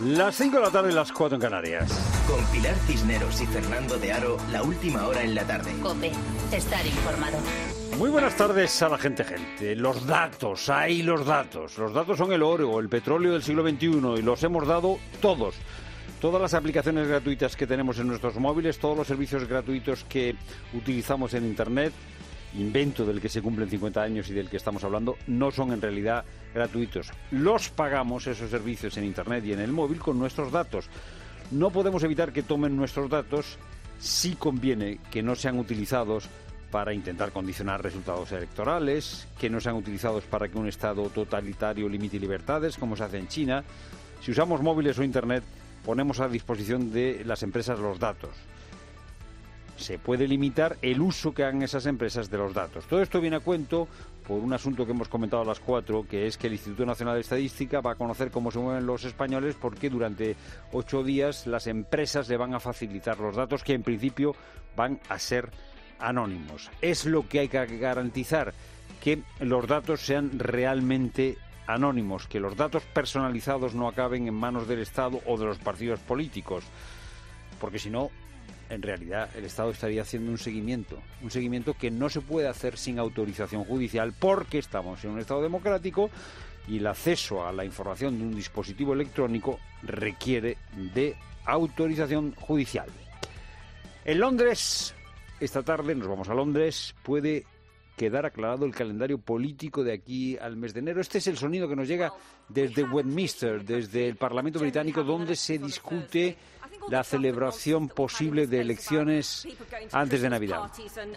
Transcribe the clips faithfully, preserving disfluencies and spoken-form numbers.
Las cinco de la tarde y las cuatro en Canarias. Con Pilar Cisneros y Fernando de Aro, la última hora en la tarde. COPE, estar informado. Muy buenas tardes a la gente, gente. Los datos, hay los datos. Los datos son el oro, el petróleo del siglo veintiuno y los hemos dado todos. Todas las aplicaciones gratuitas que tenemos en nuestros móviles, todos los servicios gratuitos que utilizamos en Internet, invento del que se cumplen cincuenta años y del que estamos hablando, no son en realidad gratuitos. Los pagamos, esos servicios en Internet y en el móvil, con nuestros datos. No podemos evitar que tomen nuestros datos. Sí conviene que no sean utilizados para intentar condicionar resultados electorales, que no sean utilizados para que un Estado totalitario limite libertades, como se hace en China. Si usamos móviles o Internet, ponemos a disposición de las empresas los datos. Se puede limitar el uso que hagan esas empresas de los datos. Todo esto viene a cuento por un asunto que hemos comentado a las cuatro, que es que el Instituto Nacional de Estadística va a conocer cómo se mueven los españoles, porque durante ocho días las empresas le van a facilitar los datos, que en principio van a ser anónimos. Es lo que hay que garantizar, que los datos sean realmente anónimos, que los datos personalizados no acaben en manos del Estado o de los partidos políticos, porque si no, en realidad el Estado estaría haciendo un seguimiento, un seguimiento que no se puede hacer sin autorización judicial, porque estamos en un Estado democrático y el acceso a la información de un dispositivo electrónico requiere de autorización judicial. En Londres, esta tarde, nos vamos a Londres, puede quedar aclarado el calendario político de aquí al mes de enero. Este es el sonido que nos llega desde Westminster, desde el Parlamento británico, donde se discute la celebración posible de elecciones antes de Navidad.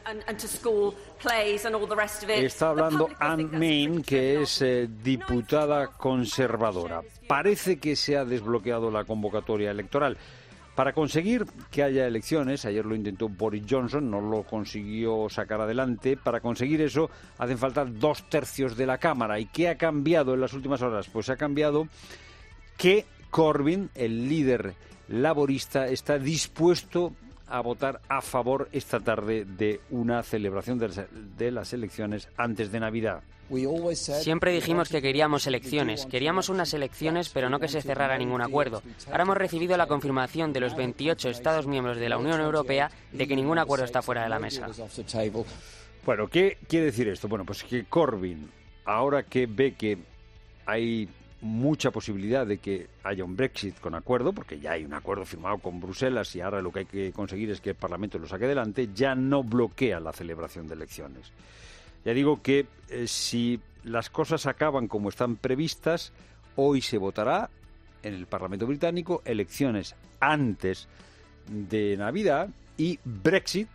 Está hablando Anne Main, que es eh, diputada conservadora. Parece que se ha desbloqueado la convocatoria electoral. Para conseguir que haya elecciones, ayer lo intentó Boris Johnson, no lo consiguió sacar adelante. Para conseguir eso hacen falta dos tercios de la Cámara. ¿Y qué ha cambiado en las últimas horas? Pues ha cambiado que Corbyn, el líder laborista, está dispuesto a votar a favor esta tarde de una celebración de las, de las elecciones antes de Navidad. Siempre dijimos que queríamos elecciones, queríamos unas elecciones, pero no que se cerrara ningún acuerdo. Ahora hemos recibido la confirmación de los veintiocho Estados miembros de la Unión Europea de que ningún acuerdo está fuera de la mesa. Bueno, ¿qué quiere decir esto? Bueno, pues que Corbyn, ahora que ve que hay mucha posibilidad de que haya un Brexit con acuerdo, porque ya hay un acuerdo firmado con Bruselas y ahora lo que hay que conseguir es que el Parlamento lo saque adelante, ya no bloquea la celebración de elecciones. Ya digo que eh, si las cosas acaban como están previstas, hoy se votará en el Parlamento británico elecciones antes de Navidad y Brexit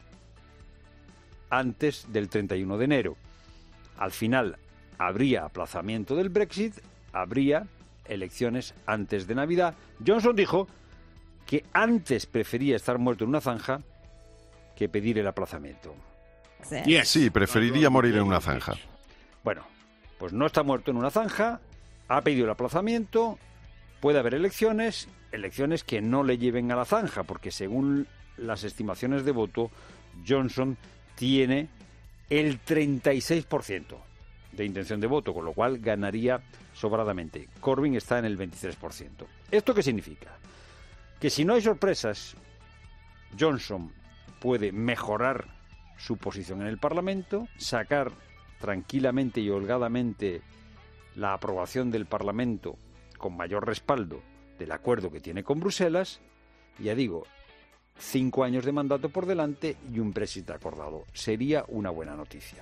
antes del treinta y uno de enero. Al final habría aplazamiento del Brexit, habría elecciones antes de Navidad. Johnson dijo que antes prefería estar muerto en una zanja que pedir el aplazamiento. Sí, preferiría morir en una zanja. Bueno, pues no está muerto en una zanja, ha pedido el aplazamiento, puede haber elecciones, elecciones que no le lleven a la zanja, porque según las estimaciones de voto, Johnson tiene el treinta y seis por ciento de intención de voto, con lo cual ganaría sobradamente. Corbyn está en el veintitrés por ciento. ¿Esto qué significa? Que si no hay sorpresas, Johnson puede mejorar su posición en el Parlamento, sacar tranquilamente y holgadamente la aprobación del Parlamento con mayor respaldo del acuerdo que tiene con Bruselas, y ya digo, cinco años de mandato por delante y un Brexit acordado. Sería una buena noticia.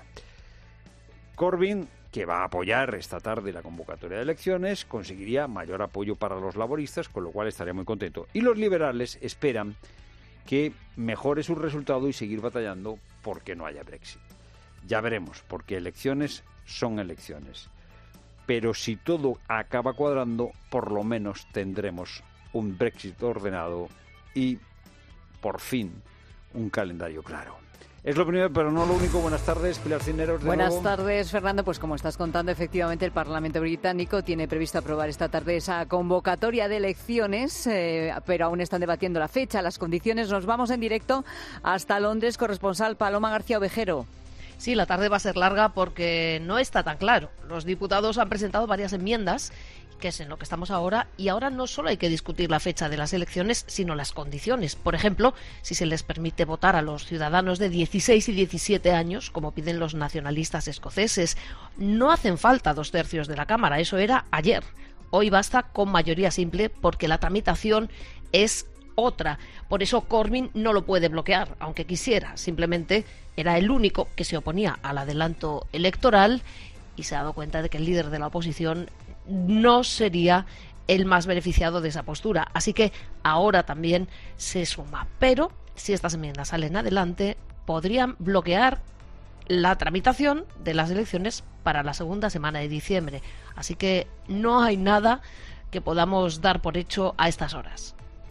Corbyn, que va a apoyar esta tarde la convocatoria de elecciones, conseguiría mayor apoyo para los laboristas, con lo cual estaría muy contento. Y los liberales esperan que mejore su resultado y seguir batallando porque no haya Brexit. Ya veremos, porque elecciones son elecciones. Pero si todo acaba cuadrando, por lo menos tendremos un Brexit ordenado y, por fin, un calendario claro. Es lo primero, pero no lo único. Buenas tardes, Pilar Cisneros. Buenas nuevo. tardes, Fernando. Pues como estás contando, efectivamente el Parlamento británico tiene previsto aprobar esta tarde esa convocatoria de elecciones, eh, pero aún están debatiendo la fecha, las condiciones. Nos vamos en directo hasta Londres, corresponsal Paloma García Ovejero. Sí, la tarde va a ser larga porque no está tan claro. Los diputados han presentado varias enmiendas que es en lo que estamos ahora, y ahora no solo hay que discutir la fecha de las elecciones, sino las condiciones. Por ejemplo, si se les permite votar a los ciudadanos de dieciséis y diecisiete años, como piden los nacionalistas escoceses. No hacen falta dos tercios de la Cámara, eso era ayer. Hoy basta con mayoría simple porque la tramitación es otra. Por eso Corbyn no lo puede bloquear, aunque quisiera. Simplemente era el único que se oponía al adelanto electoral y se ha dado cuenta de que el líder de la oposición no sería el más beneficiado de esa postura. Así que ahora también se suma. Pero si estas enmiendas salen adelante, podrían bloquear la tramitación de las elecciones para la segunda semana de diciembre. Así que no hay nada que podamos dar por hecho a estas horas.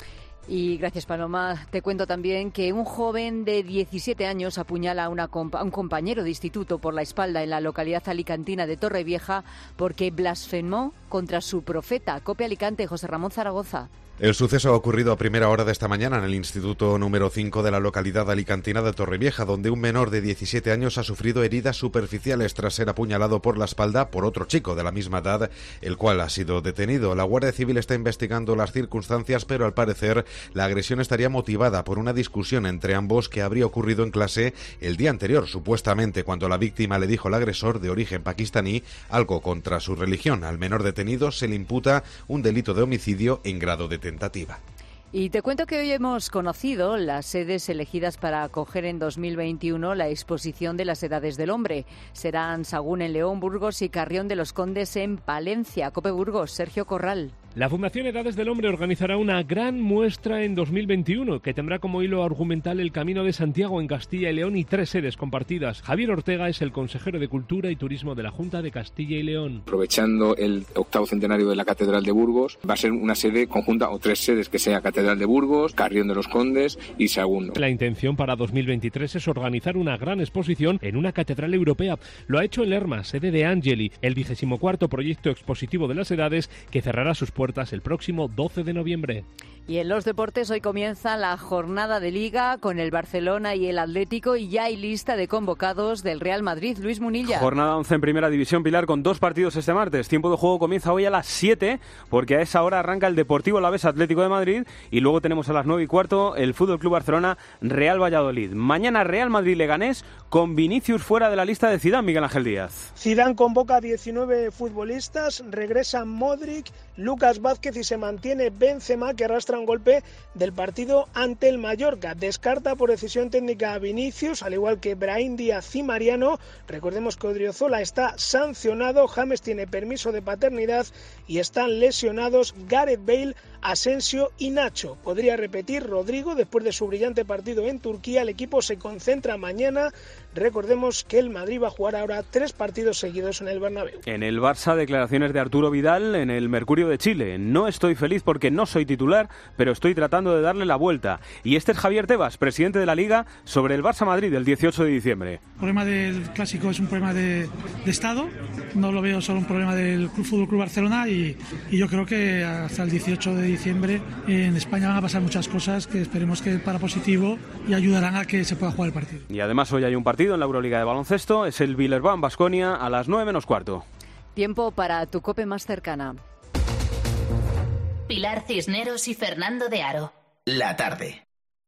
Y gracias, Paloma. Te cuento también que un joven de diecisiete años apuñala a, una compa- a un compañero de instituto por la espalda en la localidad alicantina de Torrevieja porque blasfemó contra su profeta. Copia Alicante, José Ramón Zaragoza. El suceso ha ocurrido a primera hora de esta mañana en el instituto número cinco de la localidad alicantina de Torrevieja, donde un menor de diecisiete años ha sufrido heridas superficiales tras ser apuñalado por la espalda por otro chico de la misma edad, el cual ha sido detenido. La Guardia Civil está investigando las circunstancias, pero al parecer la agresión estaría motivada por una discusión entre ambos que habría ocurrido en clase el día anterior, supuestamente cuando la víctima le dijo al agresor, de origen pakistaní, algo contra su religión. Al menor detenido se le imputa un delito de homicidio en grado de tentativa. Y te cuento que hoy hemos conocido las sedes elegidas para acoger en dos mil veintiuno la exposición de las edades del hombre. Serán Sagún en León, Burgos y Carrión de los Condes en Palencia. Cope Burgos, Sergio Corral. La Fundación Edades del Hombre organizará una gran muestra en dos mil veintiuno que tendrá como hilo argumental el Camino de Santiago en Castilla y León y tres sedes compartidas. Javier Ortega es el consejero de Cultura y Turismo de la Junta de Castilla y León. Aprovechando el octavo centenario de la Catedral de Burgos, va a ser una sede conjunta o tres sedes, que sea Catedral de Burgos, Carrión de los Condes y Sagún. La intención para dos mil veintitrés es organizar una gran exposición en una catedral europea. Lo ha hecho en Lerma, sede de Angeli, el vigésimo cuarto proyecto expositivo de las edades que cerrará sus puertas el próximo doce de noviembre. Y en los deportes hoy comienza la jornada de Liga con el Barcelona y el Atlético y ya hay lista de convocados del Real Madrid. Luis Munilla. Jornada once en Primera División, Pilar, con dos partidos este martes. Tiempo de juego comienza hoy a las siete porque a esa hora arranca el Deportivo Alavés Atlético de Madrid y luego tenemos a las nueve y cuarto el Fútbol Club Barcelona Real Valladolid. Mañana Real Madrid Leganés con Vinicius fuera de la lista de Zidane, Miguel Ángel Díaz. Zidane convoca a diecinueve futbolistas, regresan Modric, Lucas Vázquez y se mantiene Benzema, que arrastra un golpe del partido ante el Mallorca. Descarta por decisión técnica a Vinicius, al igual que Brahim Díaz y Mariano. Recordemos que Odriozola está sancionado, James tiene permiso de paternidad y están lesionados Gareth Bale, Asensio y Nacho. Podría repetir Rodrigo después de su brillante partido en Turquía. El equipo se concentra mañana. Recordemos que el Madrid va a jugar ahora tres partidos seguidos en el Bernabéu. En el Barça, declaraciones de Arturo Vidal en el Mercurio de Chile. No estoy feliz porque no soy titular, pero estoy tratando de darle la vuelta. Y este es Javier Tebas, presidente de la Liga, sobre el Barça-Madrid del dieciocho de diciembre. El problema del Clásico es un problema de, de Estado. No lo veo solo un problema del Fútbol Club Barcelona y, y yo creo que hasta el dieciocho de diciembre en España van a pasar muchas cosas que esperemos que para positivo y ayudarán a que se pueda jugar el partido. Y además hoy hay un partido en la Euroliga de baloncesto, es el Villerban-Baskonia a las nueve menos cuarto. Tiempo para tu COPE más cercana. Pilar Cisneros y Fernando de Aro. La tarde.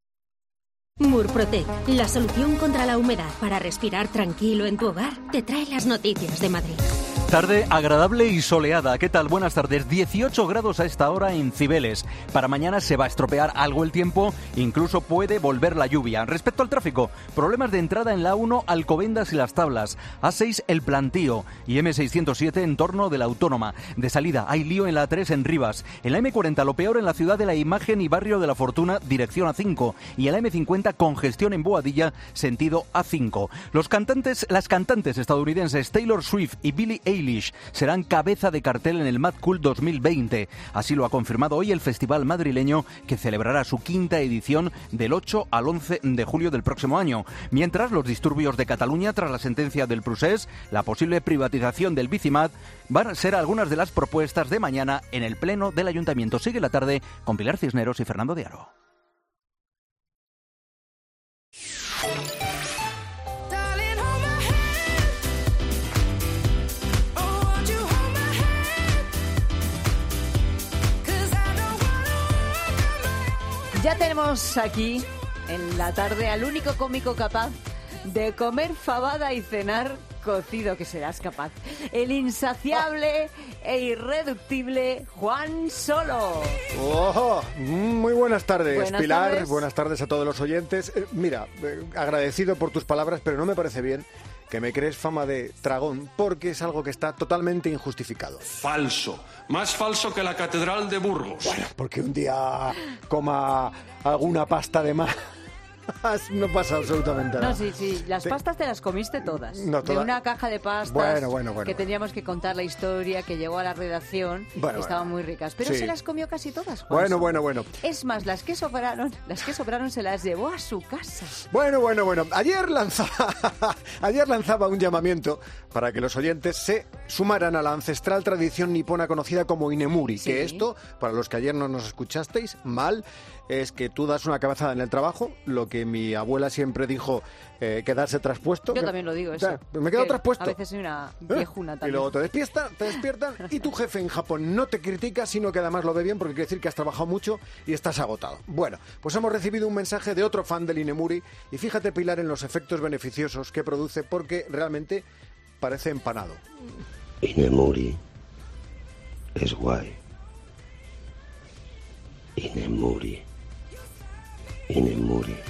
Murprotec, la solución contra la humedad para respirar tranquilo en tu hogar, te trae las noticias de Madrid. Tarde agradable y soleada. ¿Qué tal? Buenas tardes. dieciocho grados a esta hora en Cibeles. Para mañana se va a estropear algo el tiempo, incluso puede volver la lluvia. Respecto al tráfico, problemas de entrada en la A uno, Alcobendas y Las Tablas. A seis, El Plantío y eme seiscientos siete en torno de la Autónoma. De salida hay lío en la A tres en Rivas. En la eme cuarenta lo peor en la Ciudad de la Imagen y Barrio de la Fortuna, dirección A cinco. Y en la eme cincuenta congestión en Boadilla, sentido A cinco. Los cantantes, las cantantes estadounidenses Taylor Swift y Billie Eilish serán cabeza de cartel en el Mad Cool dos mil veinte. Así lo ha confirmado hoy el festival madrileño, que celebrará su quinta edición del ocho al once de julio del próximo año. Mientras, los disturbios de Cataluña tras la sentencia del Procés, la posible privatización del Bicimat, van a ser algunas de las propuestas de mañana en el Pleno del Ayuntamiento. Sigue la tarde con Pilar Cisneros y Fernando de Aro. Ya tenemos aquí en la tarde al único cómico capaz de comer fabada y cenar cocido, que serás capaz. El insaciable e irreductible Juan Solo. Oh, muy buenas tardes, buenas Pilar. Tardes. Buenas tardes a todos los oyentes. Eh, mira, eh, agradecido por tus palabras, pero no me parece bien que me crees fama de tragón, porque es algo que está totalmente injustificado. Falso. Más falso que la Catedral de Burgos. Bueno, porque un día coma alguna pasta de más. No pasa absolutamente nada. No, sí, sí. Las pastas te las comiste todas. No, toda... De una caja de pastas. Bueno, bueno, bueno. Que teníamos que contar la historia que llegó a la redacción. Bueno, estaban bueno. muy ricas. Pero sí. se las comió casi todas, Juan. Bueno, bueno, bueno. Es más, las que sobraron, las que sobraron se las llevó a su casa. Bueno, bueno, bueno. Ayer lanzaba, ayer lanzaba un llamamiento para que los oyentes se sumaran a la ancestral tradición nipona conocida como Inemuri. Sí. Que esto, para los que ayer no nos escuchasteis, mal, es que tú das una cabezada en el trabajo, lo que mi abuela siempre dijo, eh, quedarse traspuesto. Yo también lo digo, eso. O sea, me quedo traspuesto. A veces soy una viejuna también. Y luego te despiertan, te despiertan y tu jefe en Japón no te critica, sino que además lo ve bien porque quiere decir que has trabajado mucho y estás agotado. Bueno, pues hemos recibido un mensaje de otro fan del Inemuri y fíjate, Pilar, en los efectos beneficiosos que produce porque realmente parece empanado. Inemuri es guay. Inemuri. Inemuri.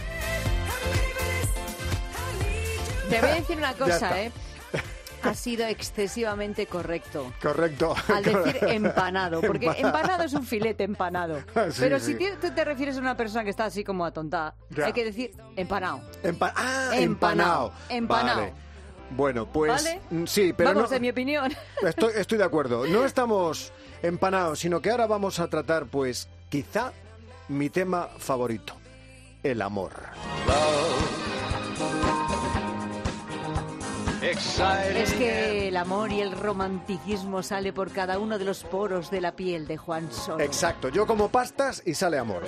Te voy a decir una cosa, ¿eh? Ha sido excesivamente correcto. Correcto. Al decir empanado, porque empanado es un filete empanado. Sí, Pero sí. si tú te refieres a una persona que está así como atontada, ya. hay que decir empanado. Empa ah, empanado. empanado. Empanado. Vale. Bueno, pues ¿Vale? sí, pero Vamos, no, de mi opinión. Estoy, estoy de acuerdo. No estamos empanados, sino que ahora vamos a tratar, pues, quizá mi tema favorito, el amor. Es que el amor y el romanticismo sale por cada uno de los poros de la piel de Juan Solo. Exacto, yo como pastas y sale amor.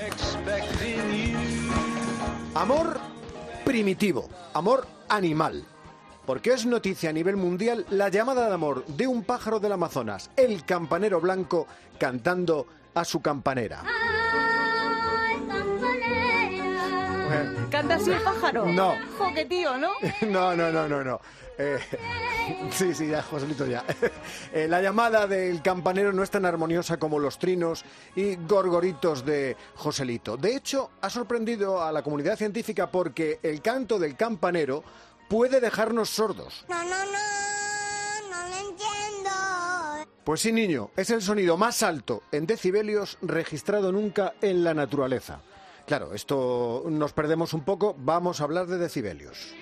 Amor primitivo, amor animal. Porque es noticia a nivel mundial la llamada de amor de un pájaro del Amazonas, el campanero blanco, cantando a su campanera. ¿Canta así el pájaro? No. Jo, qué tío, ¿no? No, no, no, no, no. Eh, sí, sí, ya, Joselito, ya. Eh, la llamada del campanero no es tan armoniosa como los trinos y gorgoritos de Joselito. De hecho, ha sorprendido a la comunidad científica porque el canto del campanero puede dejarnos sordos. No, no, no, no lo entiendo. Pues sí, niño, es el sonido más alto en decibelios registrado nunca en la naturaleza. Claro, esto nos perdemos un poco, vamos a hablar de decibelios.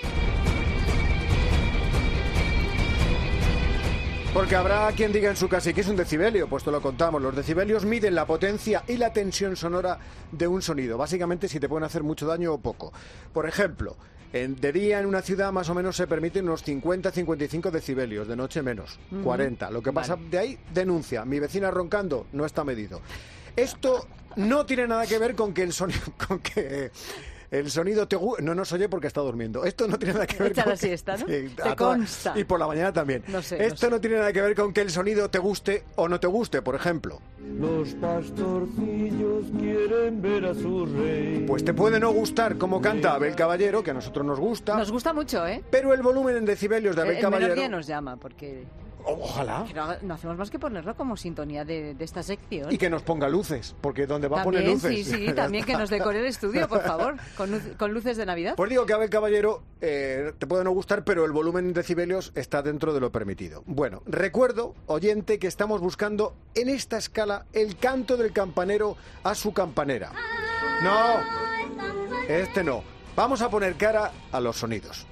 Porque habrá quien diga en su casa, ¿y qué es un decibelio? Pues te lo contamos. Los decibelios miden la potencia y la tensión sonora de un sonido. Básicamente si te pueden hacer mucho daño o poco. Por ejemplo, en, de día en una ciudad más o menos se permiten unos cincuenta a cincuenta y cinco decibelios, de noche menos, uh-huh. cuarenta. Lo que pasa vale. de ahí, denuncia. Mi vecina roncando, no está medido. Esto no tiene nada que ver con que el sonido... Con que, el sonido te guste... No nos oye porque está durmiendo. Esto no tiene nada que ver Echa con... la siesta, ¿no? Sí, te consta. Toda... Y por la mañana también. No sé, Esto no, sé. no tiene nada que ver con que el sonido te guste o no te guste, por ejemplo. Los pastorcillos quieren ver a su rey. Pues te puede no gustar como canta Abel Caballero, que a nosotros nos gusta. Nos gusta mucho, ¿eh? Pero el volumen en decibelios de Abel el Caballero... El menor día nos llama, porque... Ojalá. No, no hacemos más que ponerlo como sintonía de, de esta sección. Y que nos ponga luces, porque donde va también, a poner luces. Sí, sí, también que nos decore el estudio, por favor, con, luz, con luces de Navidad. Pues digo que Abel Caballero eh, te puede no gustar, pero el volumen en decibelios está dentro de lo permitido. Bueno, recuerdo, oyente, que estamos buscando en esta escala el canto del campanero a su campanera. No, este no. Vamos a poner cara a los sonidos.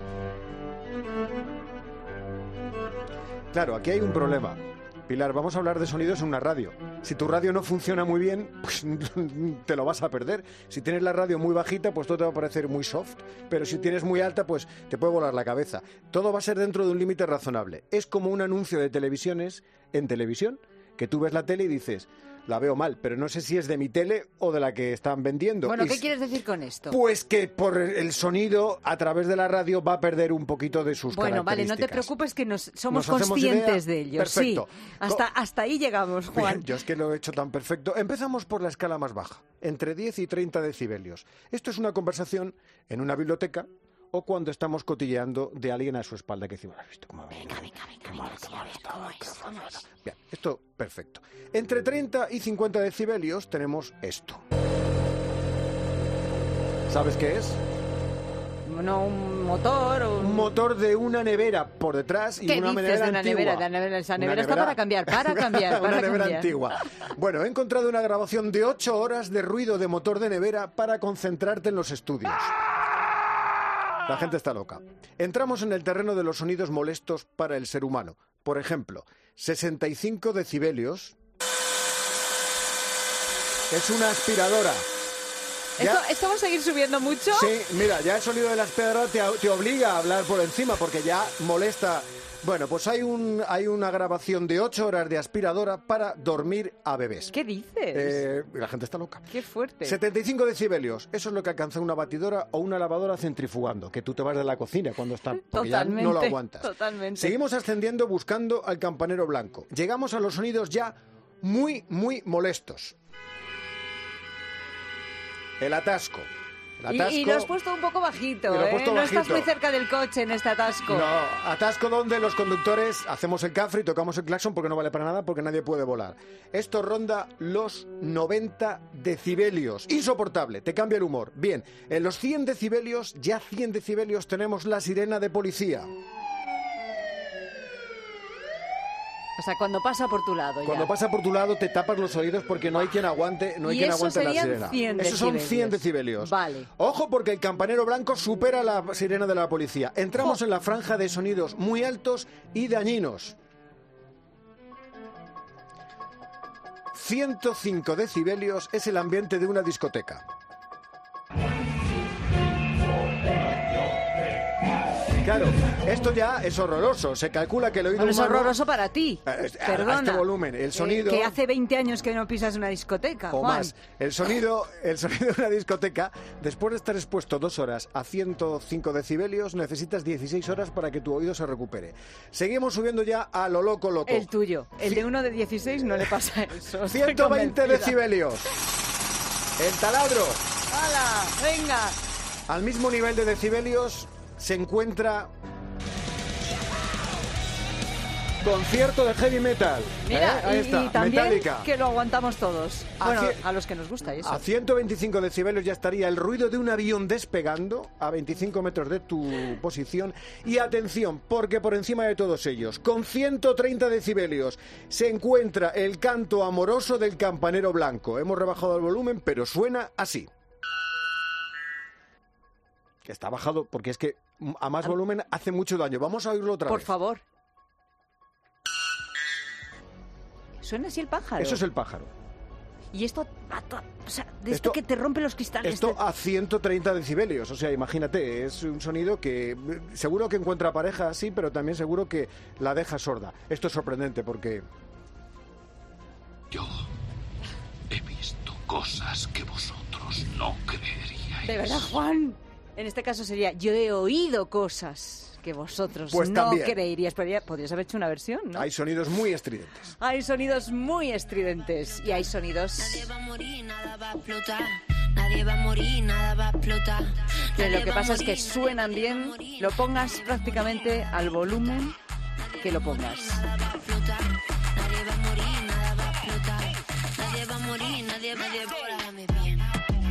Claro, aquí hay un problema. Pilar, vamos a hablar de sonidos en una radio. Si tu radio no funciona muy bien, pues te lo vas a perder. Si tienes la radio muy bajita, pues todo te va a parecer muy soft. Pero si tienes muy alta, pues te puede volar la cabeza. Todo va a ser dentro de un límite razonable. Es como un anuncio de televisiones en televisión, que tú ves la tele y dices... la veo mal, pero no sé si es de mi tele o de la que están vendiendo. Bueno, y ¿qué quieres decir con esto? Pues que por el sonido a través de la radio va a perder un poquito de sus bueno, características. Bueno, vale, no te preocupes que nos somos ¿Nos conscientes de ello. Perfecto. Sí, hasta, hasta ahí llegamos, Juan. Bien, yo es que lo he hecho tan perfecto. Empezamos por la escala más baja, entre diez y treinta decibelios. Esto es una conversación en una biblioteca o cuando estamos cotilleando de alguien a su espalda que decimos, ¿has visto cómo venga, venga, venga, venga, venga, bien, esto perfecto. Entre treinta y cincuenta decibelios tenemos esto. ¿Sabes qué es? No, un motor o... Un motor de una nevera por detrás y ¿Qué una dices nevera de una antigua. nevera? La nevera, esa nevera Una está nevera... para cambiar, para cambiar, para una nevera cambiar. antigua. Bueno, he encontrado una grabación de ocho horas de ruido de motor de nevera para concentrarte en los estudios. La gente está loca. Entramos en el terreno de los sonidos molestos para el ser humano. Por ejemplo, sesenta y cinco decibelios es una aspiradora. ¿Esto, ¿Esto va a seguir subiendo mucho? Sí, mira, ya el sonido de la aspiradora te, te obliga a hablar por encima porque ya molesta. Bueno, pues hay un hay una grabación de ocho horas de aspiradora para dormir a bebés. ¿Qué dices? Eh, la gente está loca. Qué fuerte. setenta y cinco decibelios, eso es lo que alcanza una batidora o una lavadora centrifugando, que tú te vas de la cocina cuando están, porque ya no lo aguantas. Totalmente. Seguimos ascendiendo buscando al campanero blanco. Llegamos a los sonidos ya muy, muy molestos. El atasco. El atasco. Y, y lo has puesto un poco bajito, lo he ¿eh? puesto No bajito. estás muy cerca del coche en este atasco. No, atasco donde los conductores hacemos el cafre y tocamos el claxon porque no vale para nada, porque nadie puede volar. Esto ronda los noventa decibelios. Insoportable, te cambia el humor. Bien, en los cien decibelios, ya cien decibelios, tenemos la sirena de policía. O sea, cuando pasa por tu lado. Cuando ya. pasa por tu lado te tapas los oídos porque no hay quien aguante, no hay y quien eso aguante la serían sirena. cien Esos son decibelios. cien decibelios. Vale. Ojo porque el campanero blanco supera la sirena de la policía. Entramos Oh. en la franja de sonidos muy altos y dañinos. ciento cinco decibelios es el ambiente de una discoteca. Claro, esto ya es horroroso. Se calcula que el oído Bueno, es humano... horroroso para ti. Eh, a- Perdona. a este volumen, el sonido... Eh, que hace veinte años que no pisas una discoteca, o Juan. más. El sonido, el sonido de una discoteca, después de estar expuesto dos horas a ciento cinco decibelios, necesitas dieciséis horas para que tu oído se recupere. Seguimos subiendo ya a lo loco loco. El tuyo. El de uno de dieciséis no le pasa eso. Estoy ciento veinte convencida. decibelios. El taladro. ¡Hala! ¡Venga! Al mismo nivel de decibelios se encuentra... concierto de heavy metal. Mira, ¿Eh? Ahí y, está, y también Metallica. que lo aguantamos todos. A Bueno, cien- a los que nos gusta eso. A ciento veinticinco decibelios ya estaría el ruido de un avión despegando a veinticinco metros de tu posición. Y atención, porque por encima de todos ellos, con ciento treinta decibelios, se encuentra el canto amoroso del campanero blanco. Hemos rebajado el volumen, pero suena así. Que está bajado porque es que a más volumen hace mucho daño. Vamos a oírlo otra Por vez. favor. Suena así el pájaro. Eso es el pájaro. Y esto, o sea, de esto, Esto- que te rompe los cristales. Esto te- a ciento treinta decibelios, o sea, imagínate, es un sonido que eh, seguro que encuentra pareja así, pero también seguro que la deja sorda. Esto es sorprendente porque... Yo he visto cosas que vosotros no creeríais. De verdad, Juan. En este caso sería, yo he oído cosas que vosotros Pues no también. creeríais. Podría- podrías haber hecho una versión, ¿no? Hay sonidos muy estridentes. Hay sonidos muy estridentes y hay sonidos Nadie va a morir, nada va a explotar. Nadie va a morir, nada va a explotar. que Nadie lo que va a pasa es que morir, suenan nadie va a bien, morir, lo pongas prácticamente al volumen que lo pongas. nada va a explotar. Nadie va a morir, nada va a explotar. Nadie va a morir, nadie va a explotar. bien.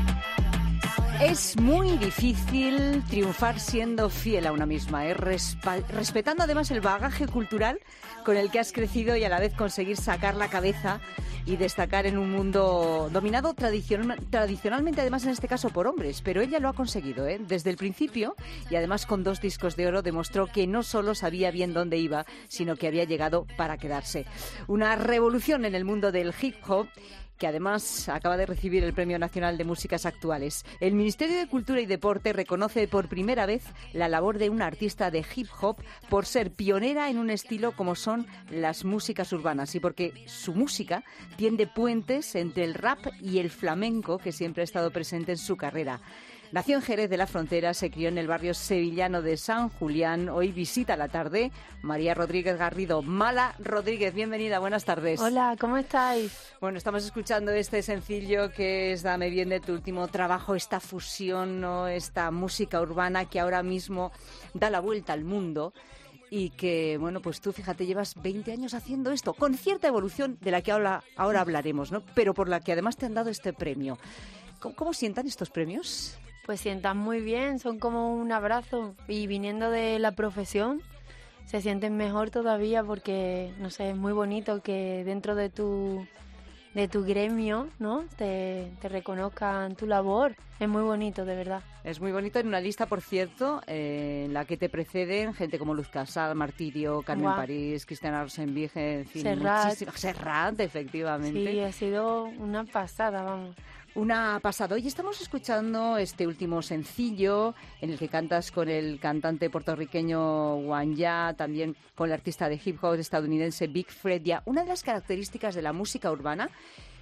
Es muy difícil triunfar siendo fiel a una misma, ¿eh? Respa- respetando además el bagaje cultural con el que has crecido y a la vez conseguir sacar la cabeza y destacar en un mundo dominado tradicion- tradicionalmente, además en este caso por hombres. Pero ella lo ha conseguido, ¿eh? Desde el principio, y además con dos discos de oro demostró que no solo sabía bien dónde iba, sino que había llegado para quedarse. Una revolución en el mundo del hip hop que además acaba de recibir el Premio Nacional de Músicas Actuales. El Ministerio de Cultura y Deporte reconoce por primera vez la labor de una artista de hip hop por ser pionera en un estilo como son las músicas urbanas y porque su música tiende puentes entre el rap y el flamenco que siempre ha estado presente en su carrera. Nació en Jerez de la Frontera, se crió en el barrio sevillano de San Julián. Hoy visita la tarde María Rodríguez Garrido. Mala Rodríguez, bienvenida, buenas tardes. Hola, ¿cómo estáis? Bueno, estamos escuchando este sencillo que es Dame Bien de tu último trabajo, esta fusión, ¿no? Esta música urbana que ahora mismo da la vuelta al mundo. Y que, bueno, pues tú, fíjate, llevas veinte años haciendo esto, con cierta evolución de la que ahora, ahora hablaremos, ¿no? Pero por la que además te han dado este premio. ¿Cómo, cómo sientan estos premios? Pues sientan muy bien, son como un abrazo. Y viniendo de la profesión, se sienten mejor todavía porque, no sé, es muy bonito que dentro de tu, de tu gremio, ¿no? Te, te reconozcan tu labor. Es muy bonito, de verdad. Es muy bonito en una lista, por cierto, eh, en la que te preceden gente como Luz Casal, Martirio, Carmen Guau. París, Cristiana Rosenvinge, en fin, Serrat. muchísimo. Serrat, efectivamente. Sí, ha sido una pasada, vamos. Una pasada. Hoy estamos escuchando este último sencillo en el que cantas con el cantante puertorriqueño Wanya, también con el artista de hip hop estadounidense Big Fredia. Una de las características de la música urbana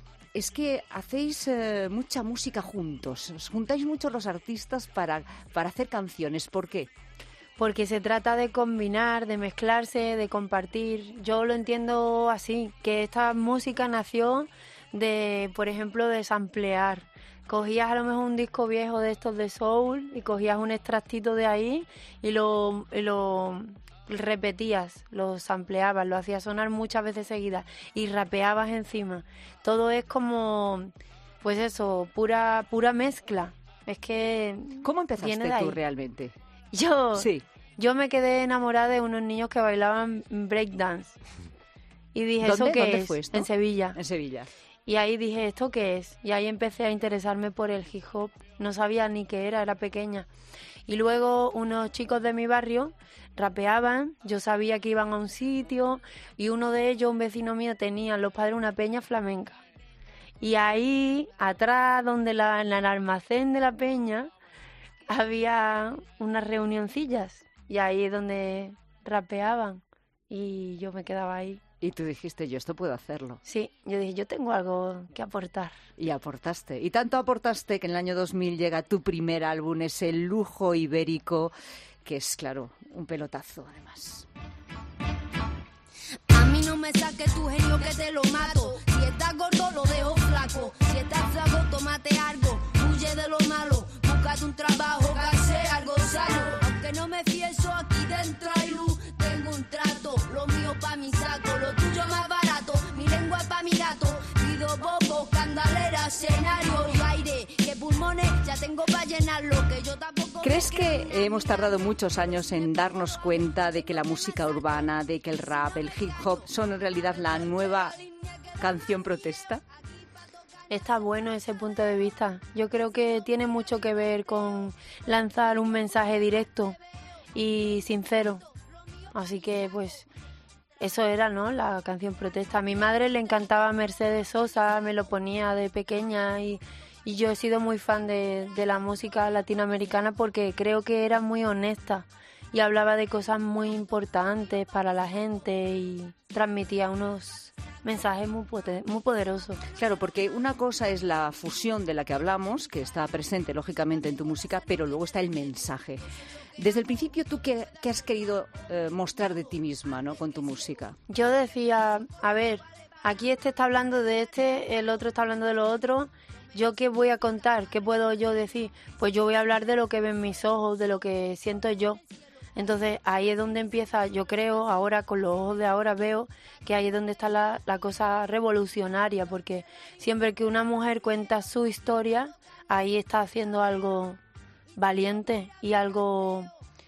es que hacéis eh, mucha música juntos. Os juntáis mucho los artistas para, para hacer canciones. ¿Por qué? Porque se trata de combinar, de mezclarse, de compartir. Yo lo entiendo así, que esta música nació de, por ejemplo, de samplear. Cogías a lo mejor un disco viejo de estos de soul y cogías un extractito de ahí y lo, y lo repetías, lo sampleabas, lo hacías sonar muchas veces seguidas y rapeabas encima. Todo es como, pues eso, pura pura mezcla. Es que ¿cómo empezaste tú realmente? Yo, sí. yo me quedé enamorada de unos niños que bailaban breakdance. Y dije, ¿Dónde? ¿eso qué ¿Dónde es? fue esto? En Sevilla. En Sevilla. Y ahí dije, ¿esto qué es? Y ahí empecé a interesarme por el hip hop. No sabía ni qué era, era pequeña. Y luego unos chicos de mi barrio rapeaban, yo sabía que iban a un sitio y uno de ellos, un vecino mío, tenía los padres una peña flamenca. Y ahí, atrás, donde la, en el almacén de la peña, había unas reunioncillas. Y ahí es donde rapeaban. Y yo me quedaba ahí. Y tú dijiste, yo esto puedo hacerlo. Sí, yo dije, yo tengo algo que aportar. Y aportaste. Y tanto aportaste que en el año dos mil llega tu primer álbum, ese Lujo Ibérico, que es, claro, un pelotazo, además. A mí no me saques tu genio que te lo mato. Si estás gordo, lo dejo flaco. Si estás flaco, tómate algo. Huye de lo malo. Búscate un trabajo, que hace algo sano. Aunque no me fieso, aquí dentro hay luz. Tengo un trato, lo mío pa' mi saco. Lo tuyo más barato, mi lengua pa' mi gato. Pido bobo, candalera, escenario y aire. Que pulmones ya tengo pa' llenarlo. Que yo tampoco... ¿Crees que hemos tardado muchos años en darnos cuenta de que la música urbana, de que el rap, el hip hop son en realidad la nueva canción protesta? Está bueno ese punto de vista. Yo creo que tiene mucho que ver con lanzar un mensaje directo y sincero. Así que, pues, eso era, ¿no?, la canción protesta. A mi madre le encantaba Mercedes Sosa, me lo ponía de pequeña y, y yo he sido muy fan de, de la música latinoamericana porque creo que era muy honesta y hablaba de cosas muy importantes para la gente y transmitía unos mensajes muy, poten- muy poderosos. Claro, porque una cosa es la fusión de la que hablamos, que está presente lógicamente en tu música, pero luego está el mensaje. Desde el principio, ¿tú qué, qué has querido eh, mostrar de ti misma, ¿no?, con tu música? Yo decía, a ver, aquí este está hablando de este, el otro está hablando de lo otro. ¿Yo qué voy a contar? ¿Qué puedo yo decir? Pues yo voy a hablar de lo que ven mis ojos, de lo que siento yo. Entonces ahí es donde empieza, yo creo, ahora con los ojos de ahora veo que ahí es donde está la, la cosa revolucionaria, porque siempre que una mujer cuenta su historia, ahí está haciendo algo valiente y algo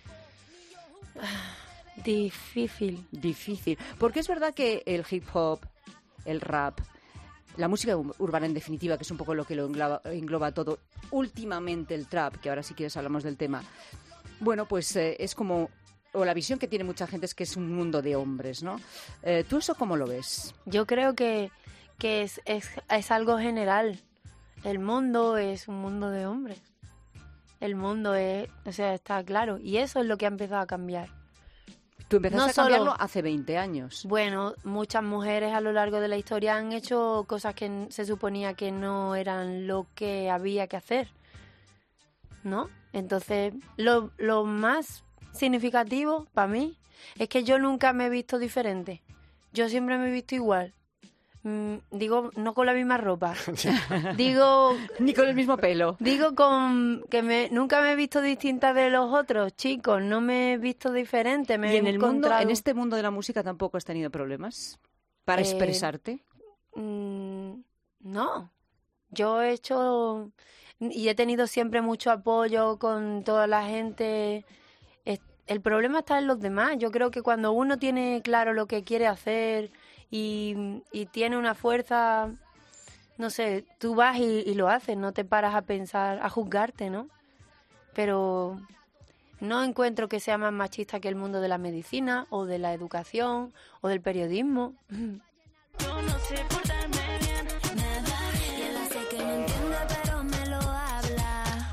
difícil. Difícil. Porque es verdad que el hip hop, el rap, la música urbana en definitiva, que es un poco lo que lo engloba, engloba todo, últimamente el trap, que ahora si quieres hablamos del tema, bueno, pues eh, es como, o la visión que tiene mucha gente es que es un mundo de hombres, ¿no? Eh, ¿Tú eso cómo lo ves? Yo creo que, que es, es, es algo general. El mundo es un mundo de hombres. El mundo es, o sea, está claro. Y eso es lo que ha empezado a cambiar. Tú empezaste No a cambiarlo solo- hace veinte años. Bueno, muchas mujeres a lo largo de la historia han hecho cosas que n- se suponía que no eran lo que había que hacer, ¿no? Entonces, lo, lo más significativo para mí es que yo nunca me he visto diferente. Yo siempre me he visto igual. Mm, digo, no con la misma ropa. Digo... Ni con el mismo pelo. Digo con que me, nunca me he visto distinta de los otros chicos. No me he visto diferente. Me ¿Y he en el mundo, encontrado... en este mundo de la música tampoco has tenido problemas para Eh, expresarte? Mm, no, yo he hecho y he tenido siempre mucho apoyo con toda la gente. Es- El problema está en los demás. Yo creo que cuando uno tiene claro lo que quiere hacer y, y tiene una fuerza, no sé, tú vas y, y lo haces, no te paras a pensar, a juzgarte, ¿no? Pero no encuentro que sea más machista que el mundo de la medicina o de la educación o del periodismo. Yo no sé portarme bien, nada. Y él hace que no entiende, pero me lo habla.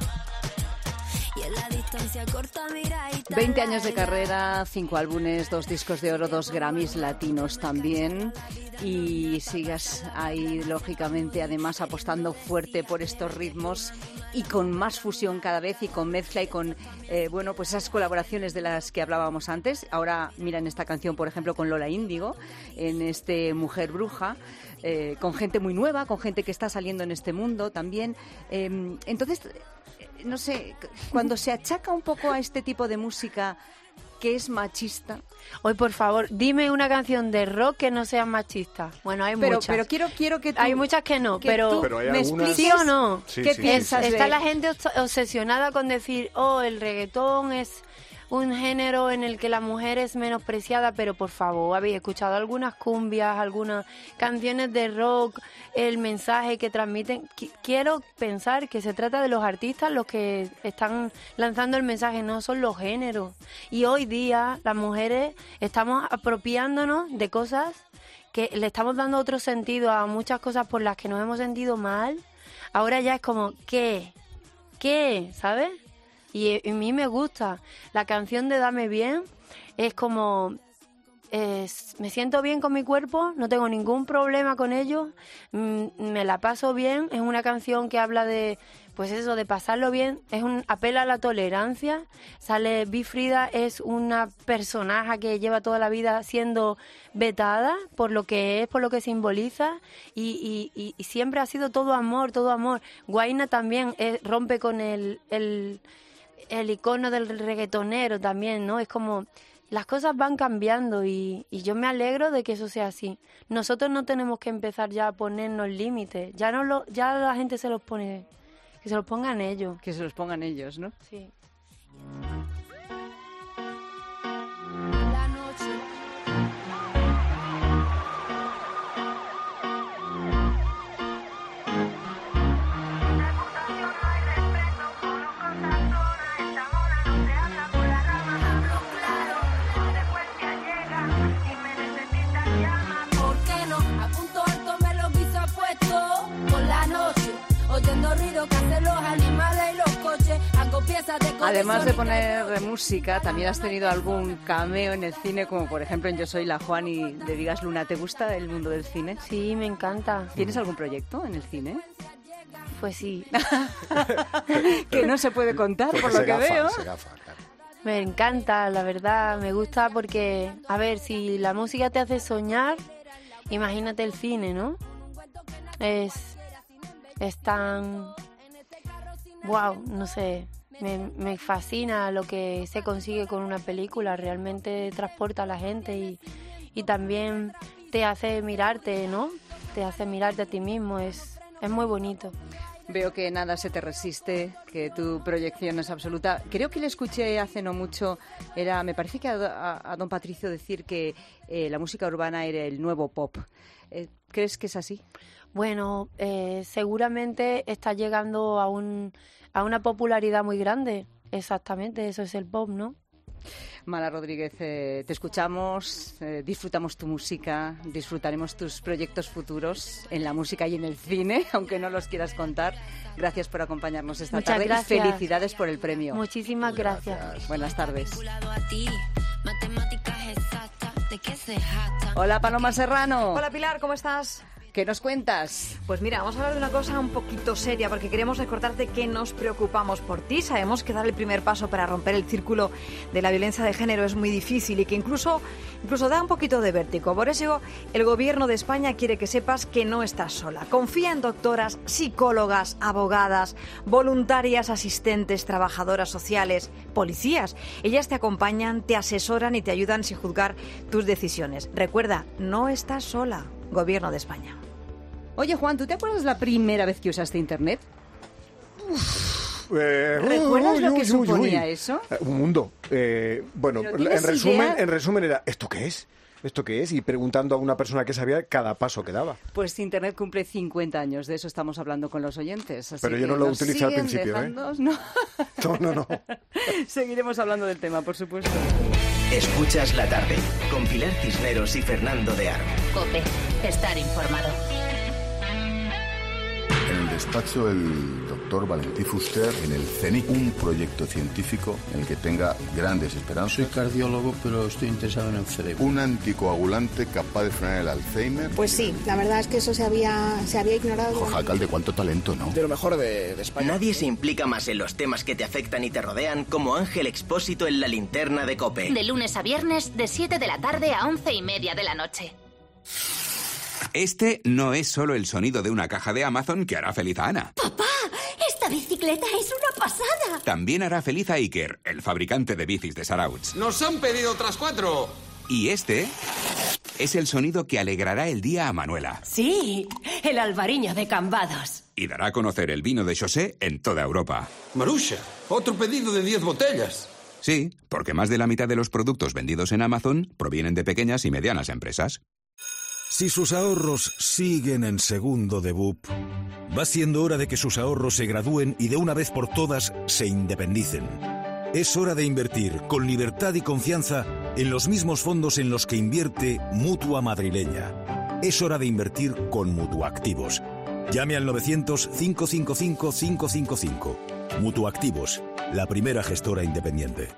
Y en la distancia corta, mira y tal. veinte años de carrera, cinco álbumes, dos discos de oro, dos Grammys latinos también. Y sigas ahí, lógicamente, además apostando fuerte por estos ritmos y con más fusión cada vez y con mezcla y con, eh, bueno, pues esas colaboraciones de las que hablábamos antes. Ahora, mira en esta canción, por ejemplo, con Lola Índigo, en este Mujer Bruja, eh, con gente muy nueva, con gente que está saliendo en este mundo también. Eh, entonces, eh, no sé, cuando se achaca un poco a este tipo de música que es machista. Hoy, por favor, dime una canción de rock que no sea machista. Bueno, hay Pero- muchas. pero quiero- quiero que tú- Hay muchas que no, que pero... tú Pero hay ¿me algunas- expliques? ¿Sí o no? Sí, ¿Qué sí, sí, Esa- sí. Está la gente obs- obsesionada con decir, oh, el reggaetón es un género en el que la mujer es menospreciada, pero por favor, habéis escuchado algunas cumbias, algunas canciones de rock, el mensaje que transmiten. Qui- Quiero pensar que se trata de los artistas los que están lanzando el mensaje, no son los géneros. Y hoy día las mujeres estamos apropiándonos de cosas que le estamos dando otro sentido a muchas cosas por las que nos hemos sentido mal. Ahora ya es como, ¿qué? ¿Qué? ¿Sabes? Y, y a mí me gusta. La canción de Dame Bien es como... es- me siento bien con mi cuerpo, no tengo ningún problema con ello, mm, me la paso bien. Es una canción que habla de, pues eso, de pasarlo bien. Es un apela a la tolerancia. Sale Bifrida, es una personaje que lleva toda la vida siendo vetada por lo que es, por lo que simboliza, y, y- y- y siempre ha sido todo amor, todo amor. Guaina también eh, rompe con el, el, el icono del reggaetonero también, ¿no? Es como... Las cosas van cambiando y, y yo me alegro de que eso sea así. Nosotros no tenemos que empezar ya a ponernos límites. Ya no lo, ya la gente se los pone, que se los pongan ellos. Que se los pongan ellos, ¿no? Sí. La noche. ¿Por qué no? A punto alto me lo quiso puesto por la noche, oyendo ruido que hacen los animales y los coches. Hago piezas de Además de colección y poner música, también has tenido algún cameo en el cine, como por ejemplo en Yo soy la Juan y de Digas Luna. ¿Te gusta el mundo del cine? Sí, me encanta. ¿Tienes algún proyecto en el cine? Pues sí. Que no se puede contar, por lo que gafa, veo. se gafa, claro. Me encanta, la verdad, me gusta porque, a ver, si la música te hace soñar, imagínate el cine, ¿no? Es, es tan... Wow, no sé, me, me fascina lo que se consigue con una película, realmente transporta a la gente y, y también te hace mirarte, ¿no? Te hace mirarte a ti mismo, es, es muy bonito. Veo que nada se te resiste, que tu proyección es absoluta. Creo que le escuché hace no mucho, era, me parece que a, a- a don Patricio decir que eh, la música urbana era el nuevo pop. Eh, ¿Crees que es así? Bueno, eh, seguramente está llegando a, un, a una popularidad muy grande. Exactamente, eso es el pop, ¿no? Mala Rodríguez, eh, te escuchamos, eh, disfrutamos tu música, disfrutaremos tus proyectos futuros en la música y en el cine, aunque no los quieras contar. Gracias por acompañarnos esta Muchas tarde gracias. y felicidades por el premio. Muchísimas gracias. Buenas tardes. Hola, Paloma Serrano. Hola, Pilar, ¿cómo estás? ¿Qué nos cuentas? Pues mira, vamos a hablar de una cosa un poquito seria, porque queremos recordarte que nos preocupamos por ti. Sabemos que dar el primer paso para romper el círculo de la violencia de género es muy difícil y que incluso, incluso da un poquito de vértigo. Por eso el Gobierno de España quiere que sepas que no estás sola. Confía en doctoras, psicólogas, abogadas, voluntarias, asistentes, trabajadoras sociales, policías. Ellas te acompañan, te asesoran y te ayudan sin juzgar tus decisiones. Recuerda, no estás sola. Gobierno de España. Oye, Juan, ¿tú te acuerdas la primera vez que usaste Internet? Eh, ¿Recuerdas uy, lo que uy, suponía uy, uy. eso? Eh, Un mundo. Eh, bueno, Pero en ¿tienes resumen, idea? en resumen era, ¿esto qué es? ¿Esto qué es? Y preguntando a una persona que sabía cada paso que daba. Pues Internet cumple cincuenta años, de eso estamos hablando con los oyentes. Así Pero yo que no lo nos utilicé al siguen principio, ¿eh? dejando- No. No, no, no. Seguiremos hablando del tema, por supuesto. Escuchas la tarde con Pilar Cisneros y Fernando de Aro. COPE. Estar informado. En el despacho del doctor Valentí Fuster, en el CENIC, un proyecto científico en el que tenga grandes esperanzas. Soy cardiólogo, pero estoy interesado en el cerebro. Un anticoagulante capaz de frenar el Alzheimer. Pues sí, la verdad es que eso se había, se había ignorado. Jorge Alcalde, cuánto talento, ¿no? De lo mejor de, de España. Nadie se implica más en los temas que te afectan y te rodean como Ángel Expósito en la linterna de COPE. De lunes a viernes, de siete de la tarde a once y media de la noche. Este no es solo el sonido de una caja de Amazon que hará feliz a Ana. ¡Papá! ¡Esta bicicleta es una pasada! También hará feliz a Iker, el fabricante de bicis de Sarauts. ¡Nos han pedido otras cuatro! Y este es el sonido que alegrará el día a Manuela. Sí, el albariño de Cambados. Y dará a conocer el vino de José en toda Europa. Marusha, otro pedido de diez botellas. Sí, porque más de la mitad de los productos vendidos en Amazon provienen de pequeñas y medianas empresas. Si sus ahorros siguen en segundo de B U P, va siendo hora de que sus ahorros se gradúen y de una vez por todas se independicen. Es hora de invertir con libertad y confianza en los mismos fondos en los que invierte Mutua Madrileña. Es hora de invertir con Mutuactivos. Llame al novecientos, cinco cinco cinco, cinco cinco cinco. Mutuactivos, la primera gestora independiente.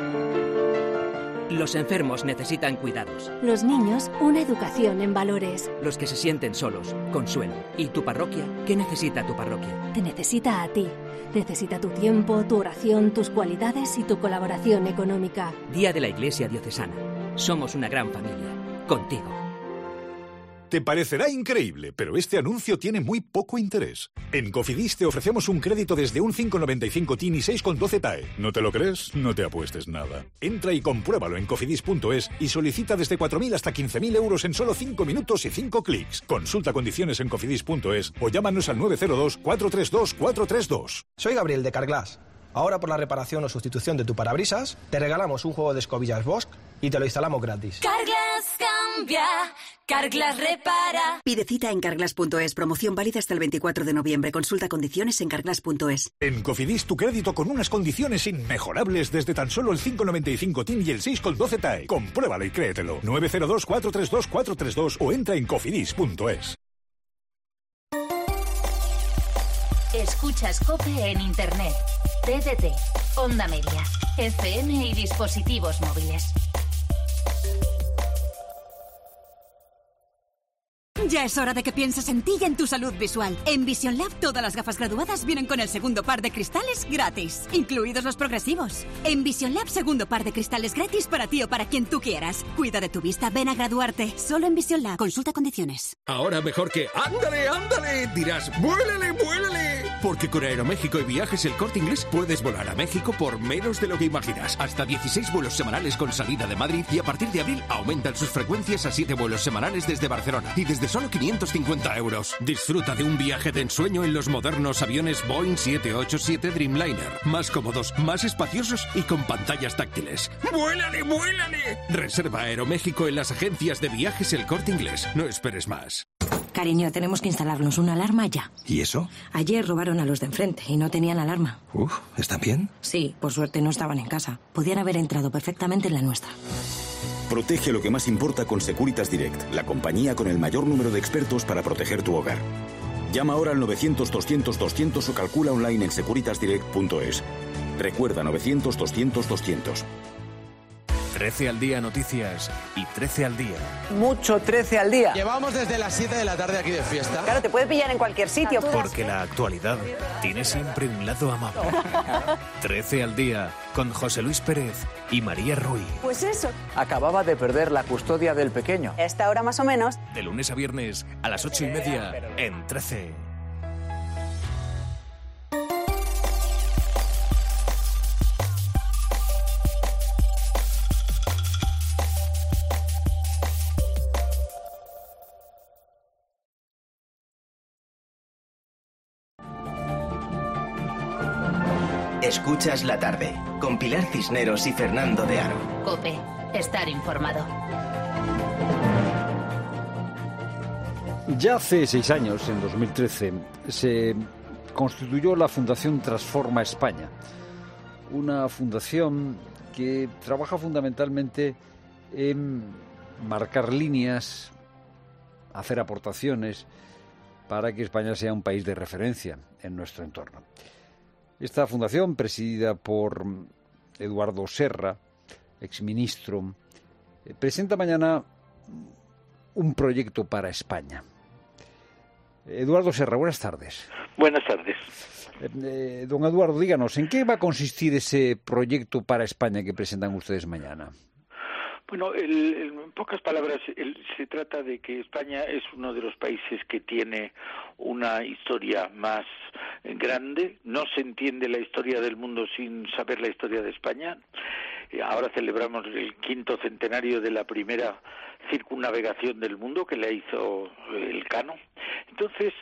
Los enfermos necesitan cuidados. Los niños, una educación en valores. Los que se sienten solos, consuelo. ¿Y tu parroquia? ¿Qué necesita tu parroquia? Te necesita a ti. Necesita tu tiempo, tu oración, tus cualidades y tu colaboración económica. Día de la Iglesia Diocesana. Somos una gran familia. Contigo. Te parecerá increíble, pero este anuncio tiene muy poco interés. En Cofidis te ofrecemos un crédito desde un cinco coma noventa y cinco T I N y seis coma doce T A E. ¿No te lo crees? No te apuestes nada. Entra y compruébalo en cofidis punto es y solicita desde cuatro mil hasta quince mil euros en solo cinco minutos y cinco clics. Consulta condiciones en cofidis punto es o llámanos al nueve cero dos, cuatro tres dos, cuatro tres dos. Soy Gabriel de Carglass. Ahora por la reparación o sustitución de tu parabrisas, te regalamos un juego de escobillas Bosch y te lo instalamos gratis. Carglass cambia, Carglass repara. Pide cita en carglass punto es. Promoción válida hasta el veinticuatro de noviembre. Consulta condiciones en carglass punto es. En Cofidis tu crédito con unas condiciones inmejorables desde tan solo el cinco coma noventa y cinco T I N y el seis coma doce T A E. Compruébalo y créetelo. nueve cero dos, cuatro tres dos, cuatro tres dos o entra en cofidis punto es. Escuchas COPE en Internet, T D T, Onda Media, F M y dispositivos móviles. Ya es hora de que pienses en ti y en tu salud visual. En Vision Lab todas las gafas graduadas vienen con el segundo par de cristales gratis, incluidos los progresivos. En Vision Lab segundo par de cristales gratis para ti o para quien tú quieras. Cuida de tu vista, ven a graduarte. Solo en Vision Lab. Consulta condiciones. Ahora mejor que ¡ándale, ándale! Dirás ¡vuélale, vuélale! Porque con Aeroméxico y Viajes El Corte Inglés puedes volar a México por menos de lo que imaginas. Hasta dieciséis vuelos semanales con salida de Madrid y a partir de abril aumentan sus frecuencias a siete vuelos semanales desde Barcelona y desde solo quinientos cincuenta euros. Disfruta de un viaje de ensueño en los modernos aviones Boeing siete ochenta y siete Dreamliner. Más cómodos, más espaciosos y con pantallas táctiles. ¡Vuélale, vuélale! Reserva Aeroméxico en las agencias de Viajes El Corte Inglés. No esperes más. Cariño, tenemos que instalarnos una alarma ya. ¿Y eso? Ayer robaron a los de enfrente y no tenían alarma. Uf, ¿están bien? Sí, por suerte no estaban en casa. Podían haber entrado perfectamente en la nuestra. Protege lo que más importa con Securitas Direct, la compañía con el mayor número de expertos para proteger tu hogar. Llama ahora al novecientos, doscientos, doscientos o calcula online en securitas direct punto es. Recuerda novecientos, doscientos, doscientos. trece al día noticias y trece al día. Mucho trece al día. Llevamos desde las siete de la tarde aquí de fiesta. Claro, te puede pillar en cualquier sitio. Porque la actualidad tiene siempre un lado amable. trece al día con José Luis Pérez y María Ruiz. Pues eso. Acababa de perder la custodia del pequeño. A esta hora más o menos. De lunes a viernes a las ocho y media en trece. Escuchas la tarde, con Pilar Cisneros y Fernando de Aro. COPE, estar informado. Ya hace seis años, en dos mil trece, se constituyó la Fundación Transforma España. Una fundación que trabaja fundamentalmente en marcar líneas, hacer aportaciones para que España sea un país de referencia en nuestro entorno. Esta fundación, presidida por Eduardo Serra, exministro, presenta mañana un proyecto para España. Eduardo Serra, buenas tardes. Buenas tardes. Eh, don Eduardo, díganos, ¿en qué va a consistir ese proyecto para España que presentan ustedes mañana? Bueno, el, el, en pocas palabras, el, se trata de que España es uno de los países que tiene una historia más grande. No se entiende la historia del mundo sin saber la historia de España. Ahora celebramos el quinto centenario de la primera circunnavegación del mundo que la hizo Elcano. Entonces,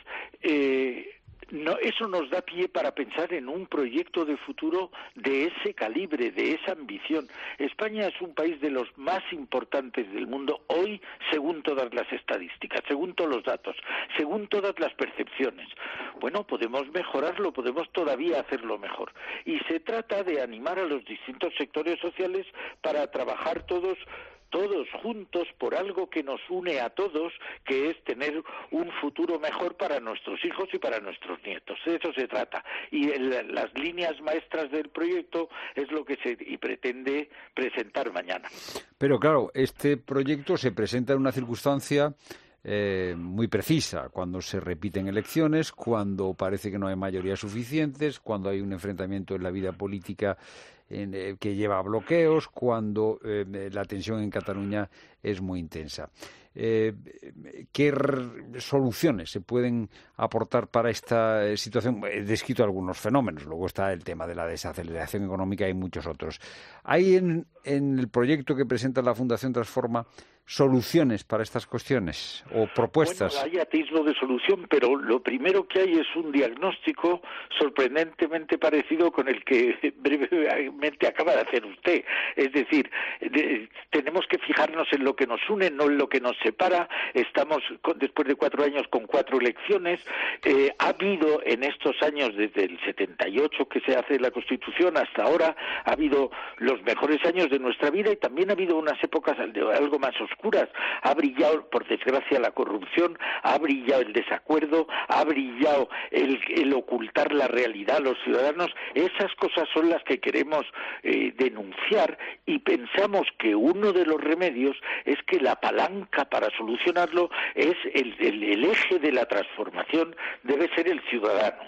eh, No, eso nos da pie para pensar en un proyecto de futuro de ese calibre, de esa ambición. España es un país de los más importantes del mundo hoy, según todas las estadísticas, según todos los datos, según todas las percepciones. Bueno, podemos mejorarlo, podemos todavía hacerlo mejor. Y se trata de animar a los distintos sectores sociales para trabajar todos todos juntos por algo que nos une a todos, que es tener un futuro mejor para nuestros hijos y para nuestros nietos. De eso se trata. Y el, las líneas maestras del proyecto es lo que se y pretende presentar mañana. Pero claro, este proyecto se presenta en una circunstancia Eh, muy precisa, cuando se repiten elecciones, cuando parece que no hay mayorías suficientes, cuando hay un enfrentamiento en la vida política en, eh, que lleva a bloqueos, cuando eh, la tensión en Cataluña es muy intensa. Eh, ¿Qué r- soluciones se pueden aportar para esta eh, situación? He descrito algunos fenómenos, luego está el tema de la desaceleración económica y muchos otros. ¿Hay en, en el proyecto que presenta la Fundación Transforma soluciones para estas cuestiones o propuestas? Bueno, hay atisbo de solución, pero lo primero que hay es un diagnóstico sorprendentemente parecido con el que brevemente acaba de hacer usted. Es decir, de, tenemos que fijarnos en lo que nos une, no en lo que nos separa. Estamos, con, después de cuatro años, con cuatro elecciones. Eh, ha habido en estos años, desde el setenta y ocho que se hace la Constitución hasta ahora, ha habido los mejores años de nuestra vida y también ha habido unas épocas algo más oscuras. Ha brillado, por desgracia, la corrupción, ha brillado el desacuerdo, ha brillado el, el ocultar la realidad a los ciudadanos. Esas cosas son las que queremos eh, denunciar y pensamos que uno de los remedios es que la palanca para solucionarlo es el, el, el eje de la transformación debe ser el ciudadano,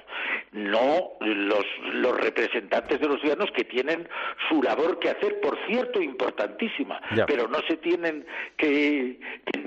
no los, los representantes de los ciudadanos que tienen su labor que hacer, por cierto, importantísima, ya. Pero no se tienen que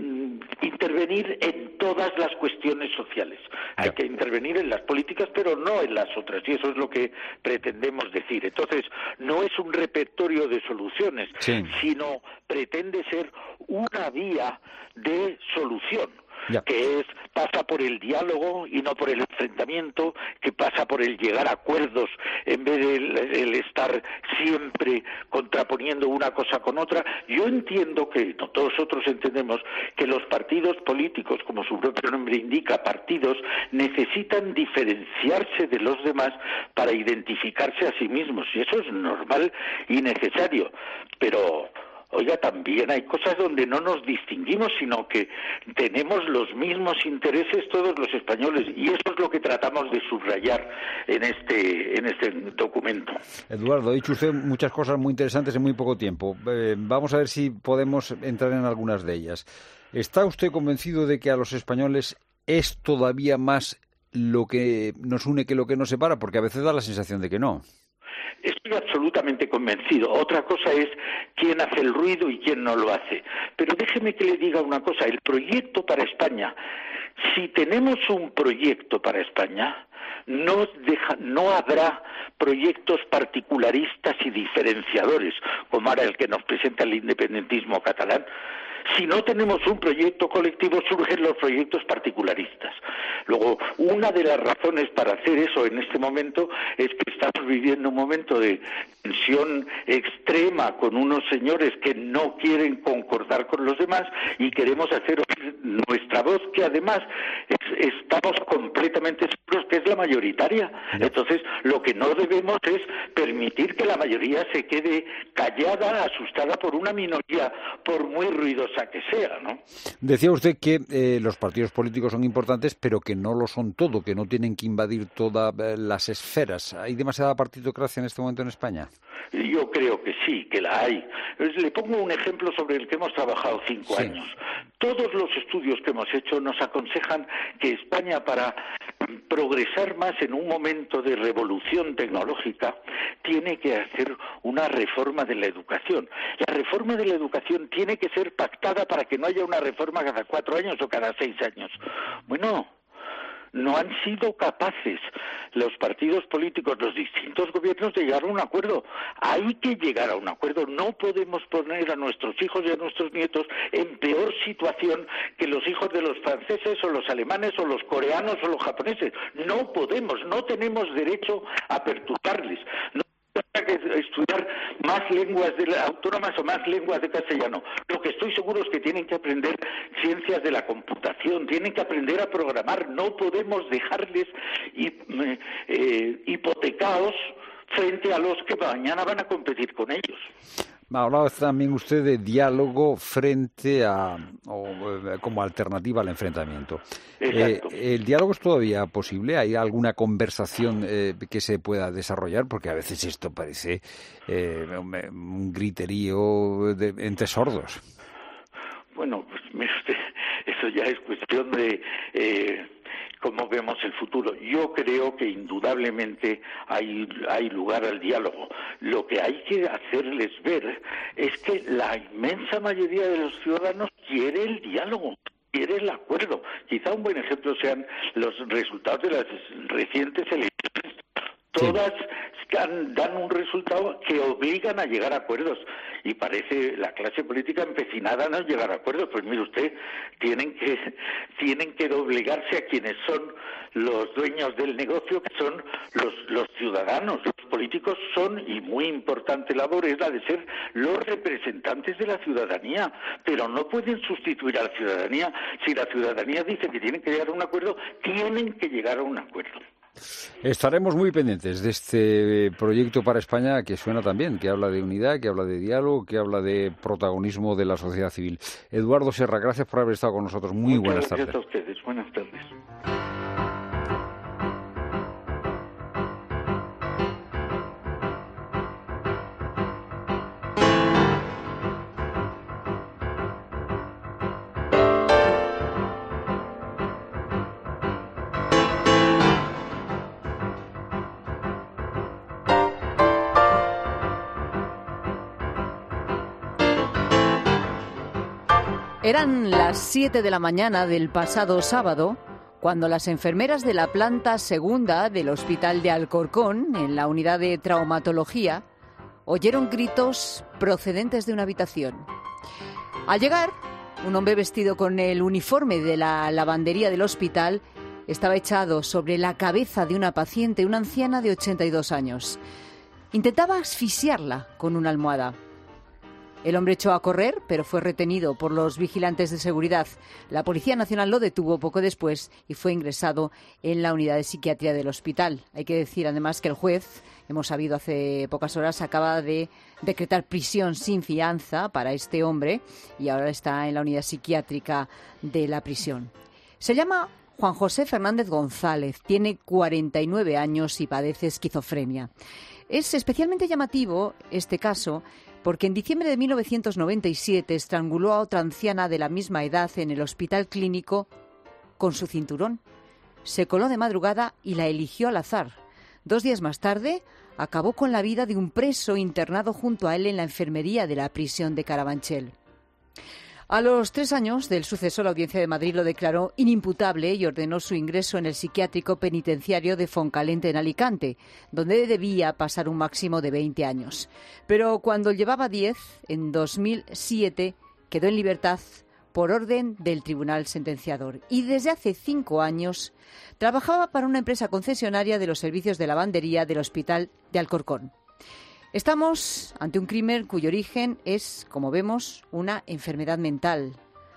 intervenir en todas las cuestiones sociales. Ya. Hay que intervenir en las políticas, pero no en las otras, y eso es lo que pretendemos decir. Entonces, no es un repertorio de soluciones, sí. Sino pretende ser una vía de solución. Ya. Que es pasa por el diálogo y no por el enfrentamiento, que pasa por el llegar a acuerdos en vez de el, el estar siempre contraponiendo una cosa con otra. Yo entiendo que, no, todos nosotros entendemos que los partidos políticos, como su propio nombre indica, partidos, necesitan diferenciarse de los demás para identificarse a sí mismos, y eso es normal y necesario, pero oiga, también hay cosas donde no nos distinguimos, sino que tenemos los mismos intereses todos los españoles, y eso es lo que tratamos de subrayar en este en este documento. Eduardo, ha dicho usted muchas cosas muy interesantes en muy poco tiempo. Eh, vamos a ver si podemos entrar en algunas de ellas. ¿Está usted convencido de que a los españoles es todavía más lo que nos une que lo que nos separa? Porque a veces da la sensación de que no. Estoy absolutamente convencido. Otra cosa es quién hace el ruido y quién no lo hace. Pero déjeme que le diga una cosa. El proyecto para España, si tenemos un proyecto para España, no, deja, no habrá proyectos particularistas y diferenciadores, como ahora el que nos presenta el independentismo catalán. Si no tenemos un proyecto colectivo, surgen los proyectos particularistas. Luego, una de las razones para hacer eso en este momento es que estamos viviendo un momento de tensión extrema con unos señores que no quieren concordar con los demás y queremos hacer nuestra voz, que además es, estamos completamente seguros que es la mayoritaria. Entonces, lo que no debemos es permitir que la mayoría se quede callada, asustada por una minoría, por muy ruidosa que sea, ¿no? Decía usted que eh, los partidos políticos son importantes, pero que no lo son todo, que no tienen que invadir todas eh, las esferas. ¿Hay demasiada partidocracia en este momento en España? Yo creo que sí, que la hay. Le pongo un ejemplo sobre el que hemos trabajado cinco sí. años. Todos los estudios que hemos hecho nos aconsejan que España, para progresar más en un momento de revolución tecnológica, tiene que hacer una reforma de la educación. La reforma de la educación tiene que ser pactada para que no haya una reforma cada cuatro años o cada seis años. Bueno, no han sido capaces los partidos políticos, los distintos gobiernos, de llegar a un acuerdo. Hay que llegar a un acuerdo. No podemos poner a nuestros hijos y a nuestros nietos en peor situación que los hijos de los franceses o los alemanes o los coreanos o los japoneses. No podemos, no tenemos derecho a perturbarles. No que estudiar más lenguas de la, autónomas o más lenguas de castellano. Lo que estoy seguro es que tienen que aprender ciencias de la computación, tienen que aprender a programar. No podemos dejarles eh, hipotecados frente a los que mañana van a competir con ellos. Hablaba también usted de diálogo frente a, o como alternativa al enfrentamiento. Eh, ¿El diálogo es todavía posible? ¿Hay alguna conversación eh, que se pueda desarrollar? Porque a veces esto parece eh, un, un griterío de, entre sordos. Bueno, pues mire usted, eso ya es cuestión de Eh, cómo vemos el futuro. Yo creo que indudablemente hay, hay lugar al diálogo. Lo que hay que hacerles ver es que la inmensa mayoría de los ciudadanos quiere el diálogo, quiere el acuerdo. Quizá un buen ejemplo sean los resultados de las recientes elecciones. Todas dan, dan un resultado que obligan a llegar a acuerdos, y parece la clase política empecinada a no llegar a acuerdos. Pues mire usted, tienen que tienen que doblegarse a quienes son los dueños del negocio, que son los, los ciudadanos. Los políticos son, y muy importante labor es la de ser los representantes de la ciudadanía, pero no pueden sustituir a la ciudadanía. Si la ciudadanía dice que tienen que llegar a un acuerdo, tienen que llegar a un acuerdo. Estaremos muy pendientes de este proyecto para España, que suena también, que habla de unidad, que habla de diálogo, que habla de protagonismo de la sociedad civil. Eduardo Serra, gracias por haber estado con nosotros. Muy Muchas buenas gracias tardes. a ustedes. Buenas tardes. Eran las siete de la mañana del pasado sábado cuando las enfermeras de la planta segunda del Hospital de Alcorcón, en la unidad de traumatología, oyeron gritos procedentes de una habitación. Al llegar, Un hombre vestido con el uniforme de la lavandería del hospital estaba echado sobre la cabeza de una paciente, una anciana de ochenta y dos años. Intentaba asfixiarla con una almohada. El hombre echó a correr, pero fue retenido por los vigilantes de seguridad. La Policía Nacional lo detuvo poco después y fue ingresado en la unidad de psiquiatría del hospital. Hay que decir, además, que el juez, hemos sabido hace pocas horas, acaba de decretar prisión sin fianza para este hombre y ahora está en la unidad psiquiátrica de la prisión. Se llama Juan José Fernández González, tiene cuarenta y nueve años y padece esquizofrenia. Es especialmente llamativo este caso porque en diciembre de mil novecientos noventa y siete estranguló a otra anciana de la misma edad en el hospital clínico con su cinturón. Se coló de madrugada y la eligió al azar. Dos días más tarde acabó con la vida de un preso internado junto a él en la enfermería de la prisión de Carabanchel. A los tres años del suceso, la Audiencia de Madrid lo declaró inimputable y ordenó su ingreso en el psiquiátrico penitenciario de Foncalente, en Alicante, donde debía pasar un máximo de veinte años. Pero cuando llevaba diez, en dos mil siete, quedó en libertad por orden del tribunal sentenciador. Y desde hace cinco años trabajaba para una empresa concesionaria de los servicios de lavandería del Hospital de Alcorcón. Estamos ante un crimen cuyo origen es, como vemos, una enfermedad mental.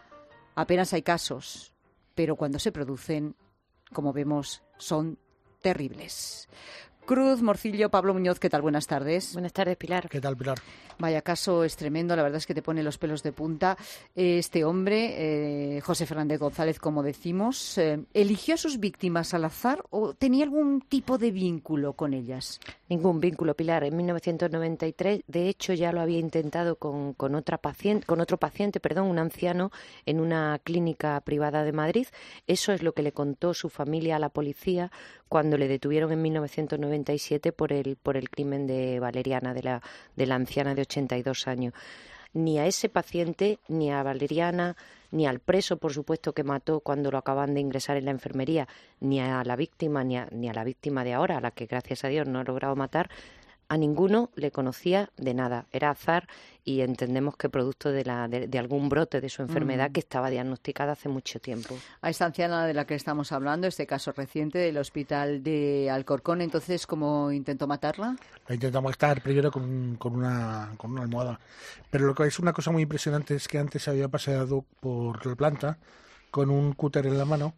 Apenas hay casos, pero cuando se producen, como vemos, son terribles. Cruz, Morcillo, Pablo Muñoz, ¿qué tal? Buenas tardes. Buenas tardes, Pilar. ¿Qué tal, Pilar? Vaya caso, es tremendo, la verdad es que te pone los pelos de punta. Este hombre, eh, José Fernández González, como decimos, eh, ¿eligió a sus víctimas al azar o tenía algún tipo de vínculo con ellas? Ningún vínculo, Pilar. En mil novecientos noventa y tres, de hecho, ya lo había intentado con, con, otra paciente, con otro paciente, perdón, un anciano, en una clínica privada de Madrid. Eso es lo que le contó su familia a la policía cuando le detuvieron en mil novecientos noventa y siete por el, por el crimen de Valeriana, de la, de la anciana de ochenta y dos años. Ni a ese paciente, ni a Valeriana, ni al preso, por supuesto, que mató cuando lo acaban de ingresar en la enfermería, ni a la víctima, ni a, ni a la víctima de ahora, a la que gracias a Dios no ha logrado matar, a ninguno le conocía de nada. Era azar y entendemos que producto de, la, de, de algún brote de su enfermedad mm. que estaba diagnosticada hace mucho tiempo. A esta anciana de la que estamos hablando, este caso reciente del hospital de Alcorcón, entonces, ¿cómo intentó matarla? La intentó matar primero con, con, una, con una almohada. Pero lo que es una cosa muy impresionante es que antes se había paseado por la planta con un cúter en la mano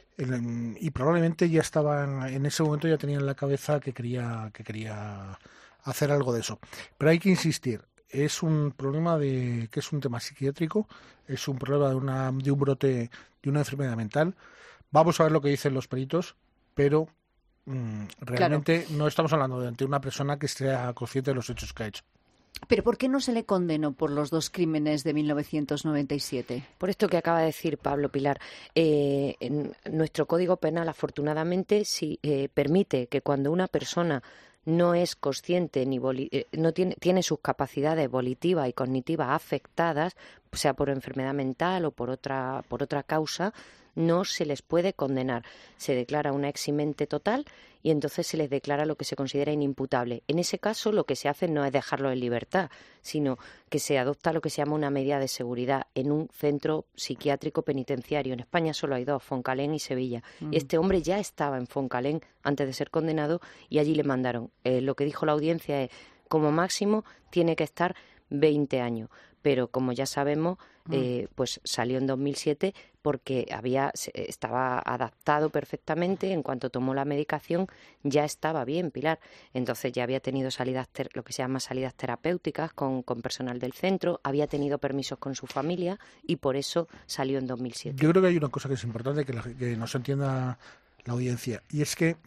el, y probablemente ya estaba, en, en ese momento ya tenía en la cabeza que quería que quería hacer algo de eso. Pero hay que insistir, es un problema de que es un tema psiquiátrico, es un problema de, una, de un brote de una enfermedad mental. Vamos a ver lo que dicen los peritos, pero mmm, realmente claro. No estamos hablando de ante una persona que sea consciente de los hechos que ha hecho. ¿Pero por qué no se le condenó por los dos crímenes de mil novecientos noventa y siete? Por esto que acaba de decir Pablo, Pilar. Eh, en nuestro Código Penal, afortunadamente, sí eh, permite que cuando una persona no es consciente ni voli- eh, no tiene, tiene sus capacidades volitivas y cognitivas afectadas, sea por enfermedad mental o por otra, por otra causa, no se les puede condenar. Se declara una eximente total y entonces se les declara lo que se considera inimputable. En ese caso, lo que se hace no es dejarlo en libertad, sino que se adopta lo que se llama una medida de seguridad en un centro psiquiátrico penitenciario. En España solo hay dos, Foncalén y Sevilla. Mm. Este hombre ya estaba en Foncalén antes de ser condenado y allí le mandaron. Eh, lo que dijo la audiencia es, como máximo, tiene que estar veinte años. Pero como ya sabemos, eh, pues salió en dos mil siete porque había estaba adaptado perfectamente. En cuanto tomó la medicación ya estaba bien, Pilar. Entonces ya había tenido salidas, ter- lo que se llama salidas terapéuticas con, con personal del centro, había tenido permisos con su familia y por eso salió en dos mil siete. Yo creo que hay una cosa que es importante que, la, que nos entienda la audiencia y es que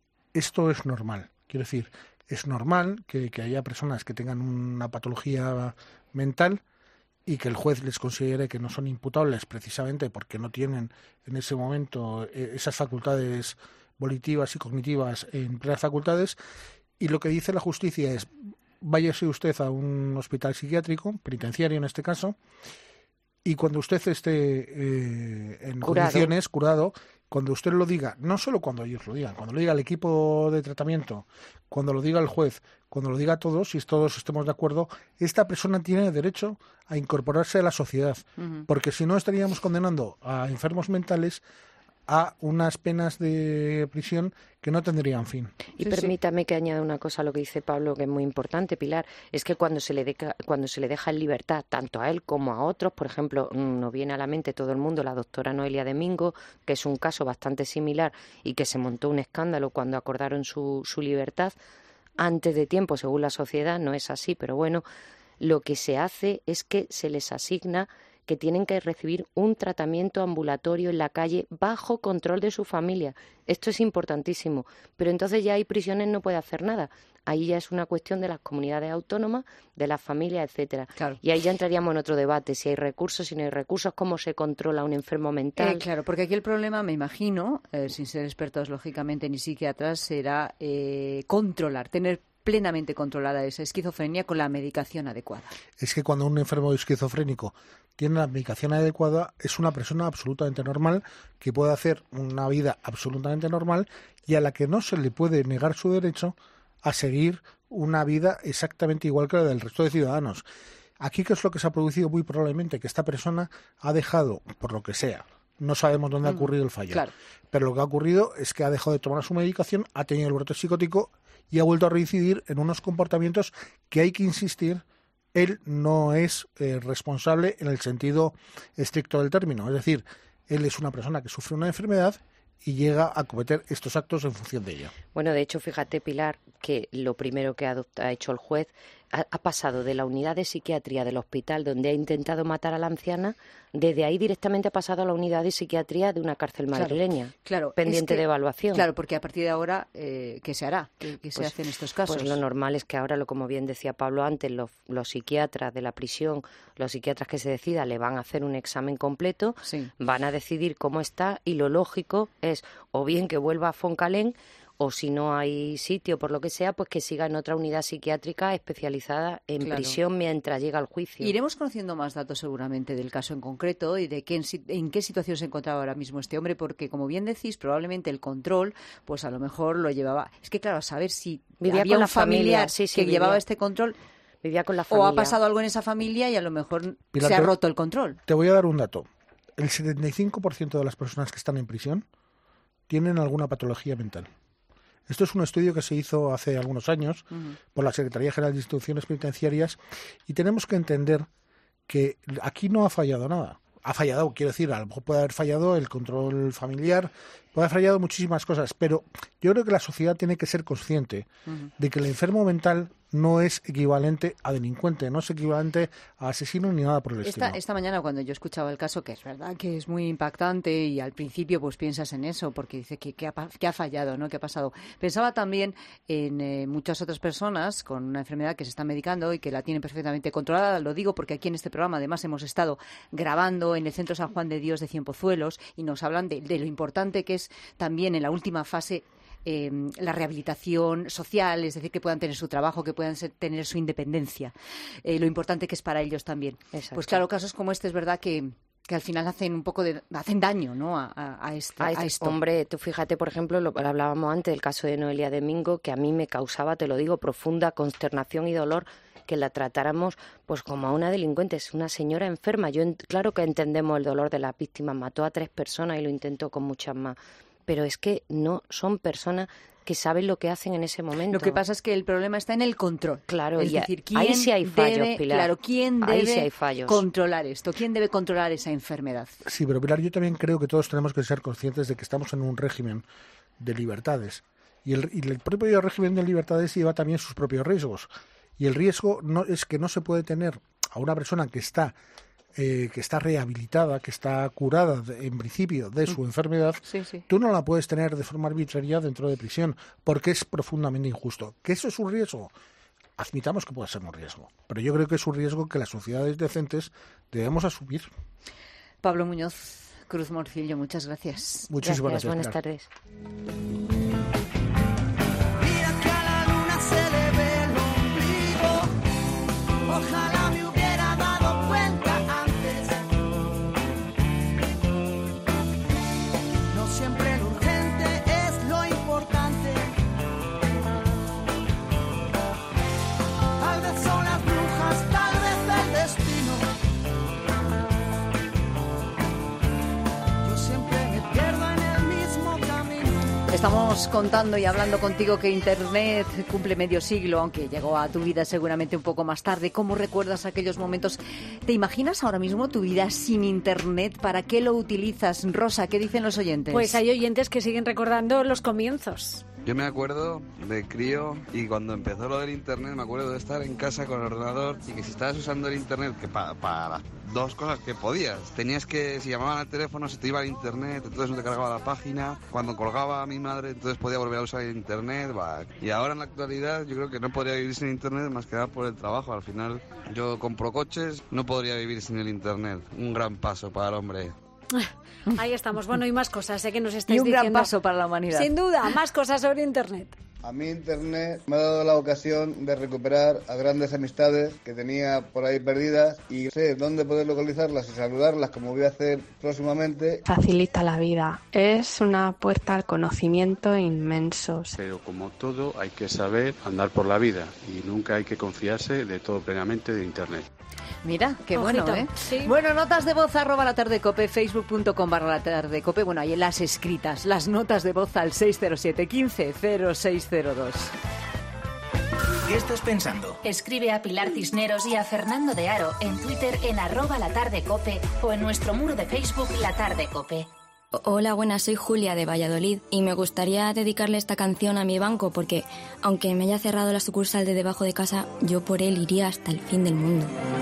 esto es normal. Quiero decir, es normal que, que haya personas que tengan una patología mental y que el juez les considere que no son imputables precisamente porque no tienen en ese momento esas facultades volitivas y cognitivas en plenas facultades, y lo que dice la justicia es váyase usted a un hospital psiquiátrico, penitenciario en este caso, Y cuando usted esté eh, en curado. condiciones, curado, cuando usted lo diga, no solo cuando ellos lo digan, cuando lo diga el equipo de tratamiento, cuando lo diga el juez, cuando lo diga a todos, si todos estemos de acuerdo, esta persona tiene derecho a incorporarse a la sociedad, uh-huh. porque si no estaríamos condenando a enfermos mentales a unas penas de prisión que no tendrían fin. Y sí, permítame sí. que añada una cosa a lo que dice Pablo, que es muy importante, Pilar, es que cuando se le deca, cuando se le deja en libertad, tanto a él como a otros, por ejemplo, nos viene a la mente todo el mundo la doctora Noelia Domingo, que es un caso bastante similar y que se montó un escándalo cuando acordaron su, su libertad antes de tiempo, según la sociedad, no es así, pero bueno, lo que se hace es que se les asigna que tienen que recibir un tratamiento ambulatorio en la calle bajo control de su familia. Esto es importantísimo, pero entonces ya hay prisiones, no puede hacer nada. Ahí ya es una cuestión de las comunidades autónomas, de las familias, etcétera. Claro. Y ahí ya entraríamos en otro debate, si hay recursos, si no hay recursos, cómo se controla un enfermo mental. Eh, claro, porque aquí el problema, me imagino, eh, sin ser expertos lógicamente ni psiquiatras, será eh, controlar, tener plenamente controlada esa esquizofrenia con la medicación adecuada. Es que cuando un enfermo esquizofrénico tiene la medicación adecuada, es una persona absolutamente normal que puede hacer una vida absolutamente normal y a la que no se le puede negar su derecho a seguir una vida exactamente igual que la del resto de ciudadanos. Aquí, ¿qué es lo que se ha producido? Muy probablemente que esta persona ha dejado, por lo que sea, no sabemos dónde ha ocurrido el fallo, claro. pero lo que ha ocurrido es que ha dejado de tomar su medicación, ha tenido el brote psicótico y ha vuelto a reincidir en unos comportamientos que, hay que insistir, él no es eh, responsable en el sentido estricto del término. Es decir, él es una persona que sufre una enfermedad y llega a cometer estos actos en función de ella. Bueno, de hecho, fíjate, Pilar, que lo primero que ha, ha hecho el juez ha, ha pasado de la unidad de psiquiatría del hospital donde ha intentado matar a la anciana, desde ahí directamente ha pasado a la unidad de psiquiatría de una cárcel madrileña, claro, claro, pendiente es que, de evaluación. Claro, porque a partir de ahora, eh, ¿qué se hará? ¿Qué, qué se pues, hace en estos casos? Pues lo normal es que ahora, lo como bien decía Pablo antes, los, los psiquiatras de la prisión, los psiquiatras que se decida, le van a hacer un examen completo, sí. van a decidir cómo está y lo lógico es o bien que vuelva a Foncalén o si no hay sitio, por lo que sea, pues que siga en otra unidad psiquiátrica especializada en claro. prisión mientras llega el juicio. Iremos conociendo más datos seguramente del caso en concreto y de qué, en, en qué situación se encontraba ahora mismo este hombre, porque como bien decís, probablemente el control, pues a lo mejor lo llevaba... Es que claro, a saber si vivía había con un la familiar familia, sí, sí, que vivía, llevaba este control... Vivía con la familia. O ha pasado algo en esa familia y a lo mejor Pilar, se ha te, roto el control. Te voy a dar un dato. El setenta y cinco por ciento de las personas que están en prisión tienen alguna patología mental. Esto es un estudio que se hizo hace algunos años uh-huh. por la Secretaría General de Instituciones Penitenciarias y tenemos que entender que aquí no ha fallado nada. Ha fallado, quiero decir, a lo mejor puede haber fallado el control familiar, puede haber fallado muchísimas cosas, pero yo creo que la sociedad tiene que ser consciente uh-huh. de que el enfermo mental no es equivalente a delincuente, no es equivalente a asesino ni nada por el esta, estilo. Esta mañana cuando yo escuchaba el caso, que es verdad que es muy impactante y al principio pues piensas en eso porque dice que, que, ha, que ha fallado, ¿no? ¿Qué ha pasado? Pensaba también en eh, muchas otras personas con una enfermedad que se están medicando y que la tienen perfectamente controlada. Lo digo porque aquí en este programa además hemos estado grabando en el Centro San Juan de Dios de Cienpozuelos y nos hablan de, de lo importante que es también en la última fase Eh, la rehabilitación social, es decir, que puedan tener su trabajo, que puedan ser, tener su independencia, eh, lo importante que es para ellos también. Exacto. Pues claro, casos como este es verdad que, que al final hacen un poco de hacen daño, ¿no? A, a, a, este, a, este, a esto. Hombre, tú fíjate, por ejemplo, lo hablábamos antes del caso de Noelia Domingo, que a mí me causaba, te lo digo, profunda consternación y dolor que la tratáramos pues como a una delincuente, es una señora enferma. Yo claro que entendemos el dolor de las víctimas, mató a tres personas y lo intentó con muchas más. Pero es que no son personas que saben lo que hacen en ese momento. Lo que pasa es que el problema está en el control. Claro, es y decir, ¿quién ahí sí hay fallos, debe, Pilar. Claro, ¿quién ahí debe sí hay fallos. controlar esto? ¿Quién debe controlar esa enfermedad? Sí, pero Pilar, yo también creo que todos tenemos que ser conscientes de que estamos en un régimen de libertades. Y el, y el propio régimen de libertades lleva también sus propios riesgos. Y el riesgo no es que no se puede tener a una persona que está Eh, que está rehabilitada, que está curada de, en principio de su enfermedad, sí, sí. tú no la puedes tener de forma arbitraria dentro de prisión, porque es profundamente injusto. ¿Que eso es un riesgo? Admitamos que puede ser un riesgo, pero yo creo que es un riesgo que las sociedades decentes debemos asumir. Pablo Muñoz, Cruz Morcillo, muchas gracias. Muchísimas gracias. Buenas tardes. Mira que a la luna se le ve el ombligo. Ojalá me hubiera dado cuenta antes. Estamos contando y hablando contigo que Internet cumple medio siglo, aunque llegó a tu vida seguramente un poco más tarde. ¿Cómo recuerdas aquellos momentos? ¿Te imaginas ahora mismo tu vida sin Internet? ¿Para qué lo utilizas? Rosa, ¿qué dicen los oyentes? Pues hay oyentes que siguen recordando los comienzos. Yo me acuerdo de crío y cuando empezó lo del internet me acuerdo de estar en casa con el ordenador y que si estabas usando el internet, que para pa las dos cosas que podías, tenías que, si llamaban al teléfono se te iba al internet, entonces no te cargaba la página, cuando colgaba a mi madre entonces podía volver a usar el internet, bah. Y ahora en la actualidad yo creo que no podría vivir sin internet más que nada por el trabajo. Al final yo compro coches, no podría vivir sin el internet. Un gran paso para el hombre. Ahí estamos. Bueno, y más cosas, sé que nos estáis y un diciendo. gran paso para la humanidad. Sin duda, más cosas sobre Internet. A mí Internet me ha dado la ocasión de recuperar a grandes amistades que tenía por ahí perdidas y sé dónde poder localizarlas y saludarlas, como voy a hacer próximamente. Facilita la vida. Es una puerta al conocimiento inmenso. Pero como todo hay que saber andar por la vida y nunca hay que confiarse de todo plenamente de Internet. Mira, qué Ojito, bueno, ¿eh? Sí. Bueno, notas de voz, arroba la tarde cope, facebook punto com barra la tarde cope. Bueno, ahí en las escritas, las notas de voz al seis cero siete, quince, cero seis cero dos. ¿Qué estás pensando? Escribe a Pilar Cisneros y a Fernando de Aro en Twitter en arroba la tarde cope o en nuestro muro de Facebook La Tarde Cope. Hola, buenas, soy Julia de Valladolid y me gustaría dedicarle esta canción a mi banco porque, aunque me haya cerrado la sucursal de debajo de casa, yo por él iría hasta el fin del mundo.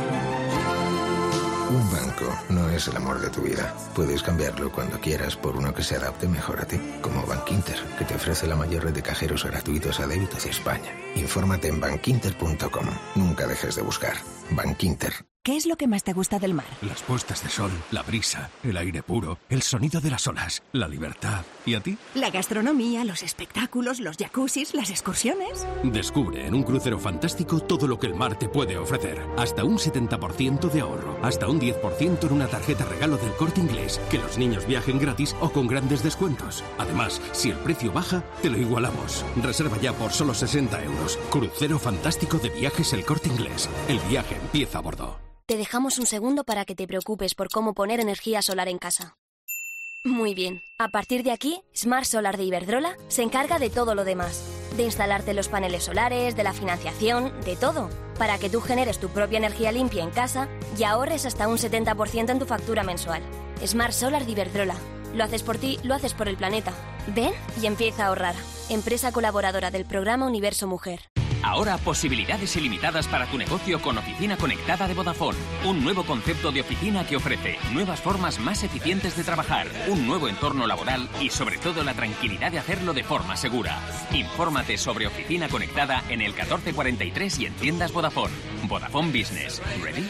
Un banco no es el amor de tu vida. Puedes cambiarlo cuando quieras por uno que se adapte mejor a ti, como Bankinter, que te ofrece la mayor red de cajeros gratuitos a débito de España. Infórmate en bankinter punto com. Nunca dejes de buscar. Bankinter. ¿Qué es lo que más te gusta del mar? Las puestas de sol, la brisa, el aire puro, el sonido de las olas, la libertad. ¿Y a ti? La gastronomía, los espectáculos, los jacuzzis, las excursiones. Descubre en un crucero fantástico todo lo que el mar te puede ofrecer. Hasta un setenta por ciento de ahorro. Hasta un diez por ciento en una tarjeta regalo del Corte Inglés. Que los niños viajen gratis o con grandes descuentos. Además, si el precio baja, te lo igualamos. Reserva ya por solo sesenta euros. Crucero fantástico de Viajes El Corte Inglés. El viaje empieza a bordo. Te dejamos un segundo para que te preocupes por cómo poner energía solar en casa. Muy bien. A partir de aquí, Smart Solar de Iberdrola se encarga de todo lo demás. De instalarte los paneles solares, de la financiación, de todo. Para que tú generes tu propia energía limpia en casa y ahorres hasta un setenta por ciento en tu factura mensual. Smart Solar de Iberdrola. Lo haces por ti, lo haces por el planeta. Ven y empieza a ahorrar. Empresa colaboradora del programa Universo Mujer. Ahora posibilidades ilimitadas para tu negocio con Oficina Conectada de Vodafone. Un nuevo concepto de oficina que ofrece nuevas formas más eficientes de trabajar, un nuevo entorno laboral y sobre todo la tranquilidad de hacerlo de forma segura. Infórmate sobre Oficina Conectada en el catorce cuarenta y tres y en tiendas Vodafone. Vodafone Business. ¿Ready?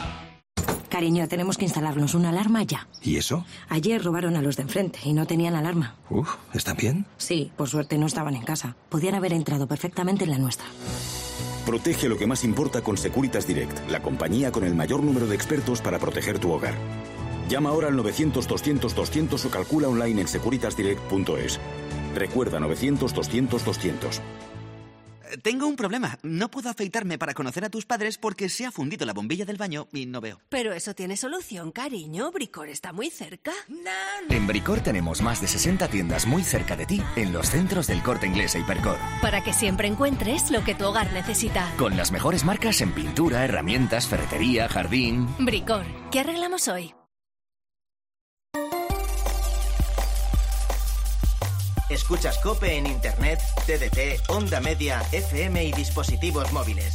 Cariño, tenemos que instalarnos una alarma ya. ¿Y eso? Ayer robaron a los de enfrente y no tenían alarma. Uf, ¿están bien? Sí, por suerte no estaban en casa. Podían haber entrado perfectamente en la nuestra. Protege lo que más importa con Securitas Direct, la compañía con el mayor número de expertos para proteger tu hogar. Llama ahora al novecientos, doscientos, doscientos o calcula online en securitas direct punto es. Recuerda novecientos, doscientos, doscientos. Tengo un problema. No puedo afeitarme para conocer a tus padres porque se ha fundido la bombilla del baño y no veo. Pero eso tiene solución, cariño. Bricor está muy cerca. En Bricor tenemos más de sesenta tiendas muy cerca de ti en los centros del Corte Inglés e Hipercor. Para que siempre encuentres lo que tu hogar necesita. Con las mejores marcas en pintura, herramientas, ferretería, jardín. Bricor, ¿qué arreglamos hoy? Escuchas COPE en Internet, T D T, Onda Media, F M y dispositivos móviles.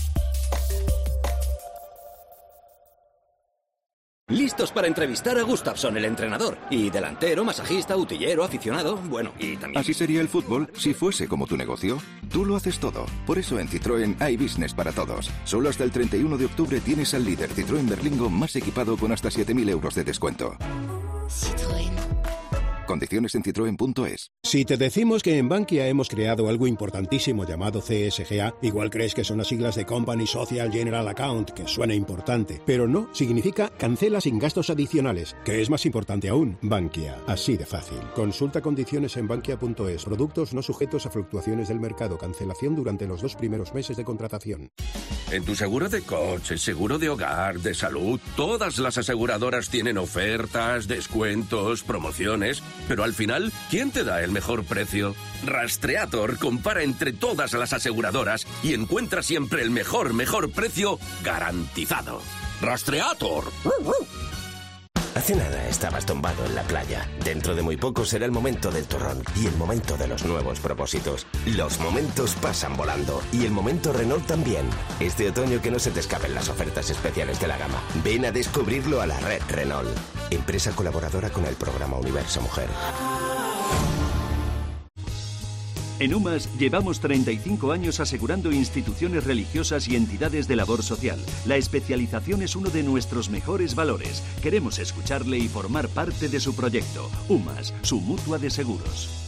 Listos para entrevistar a Gustafsson, el entrenador. Y delantero, masajista, utillero, aficionado, bueno, y también... Así sería el fútbol si fuese como tu negocio. Tú lo haces todo. Por eso en Citroën hay business para todos. Solo hasta el treinta y uno de octubre tienes al líder Citroën Berlingo más equipado con hasta siete mil euros de descuento. Citroën. Condiciones en citroen punto es. Si te decimos que en Bankia hemos creado algo importantísimo llamado C S G A, igual crees que son las siglas de Company Social General Account, que suena importante. Pero no, significa cancela sin gastos adicionales, que es más importante aún. Bankia, así de fácil. Consulta condiciones en bankia punto es. Productos no sujetos a fluctuaciones del mercado. Cancelación durante los dos primeros meses de contratación. En tu seguro de coche, seguro de hogar, de salud, todas las aseguradoras tienen ofertas, descuentos, promociones, pero al final, ¿quién te da el mejor precio? Rastreator compara entre todas las aseguradoras y encuentra siempre el mejor, mejor precio garantizado. Rastreator. Hace nada estabas tumbado en la playa. Dentro de muy poco será el momento del turrón y el momento de los nuevos propósitos. Los momentos pasan volando y el momento Renault también. Este otoño que no se te escapen las ofertas especiales de la gama. Ven a descubrirlo a la red Renault. Empresa colaboradora con el programa Universo Mujer. En UMAS llevamos treinta y cinco años asegurando instituciones religiosas y entidades de labor social. La especialización es uno de nuestros mejores valores. Queremos escucharle y formar parte de su proyecto. UMAS, su mutua de seguros.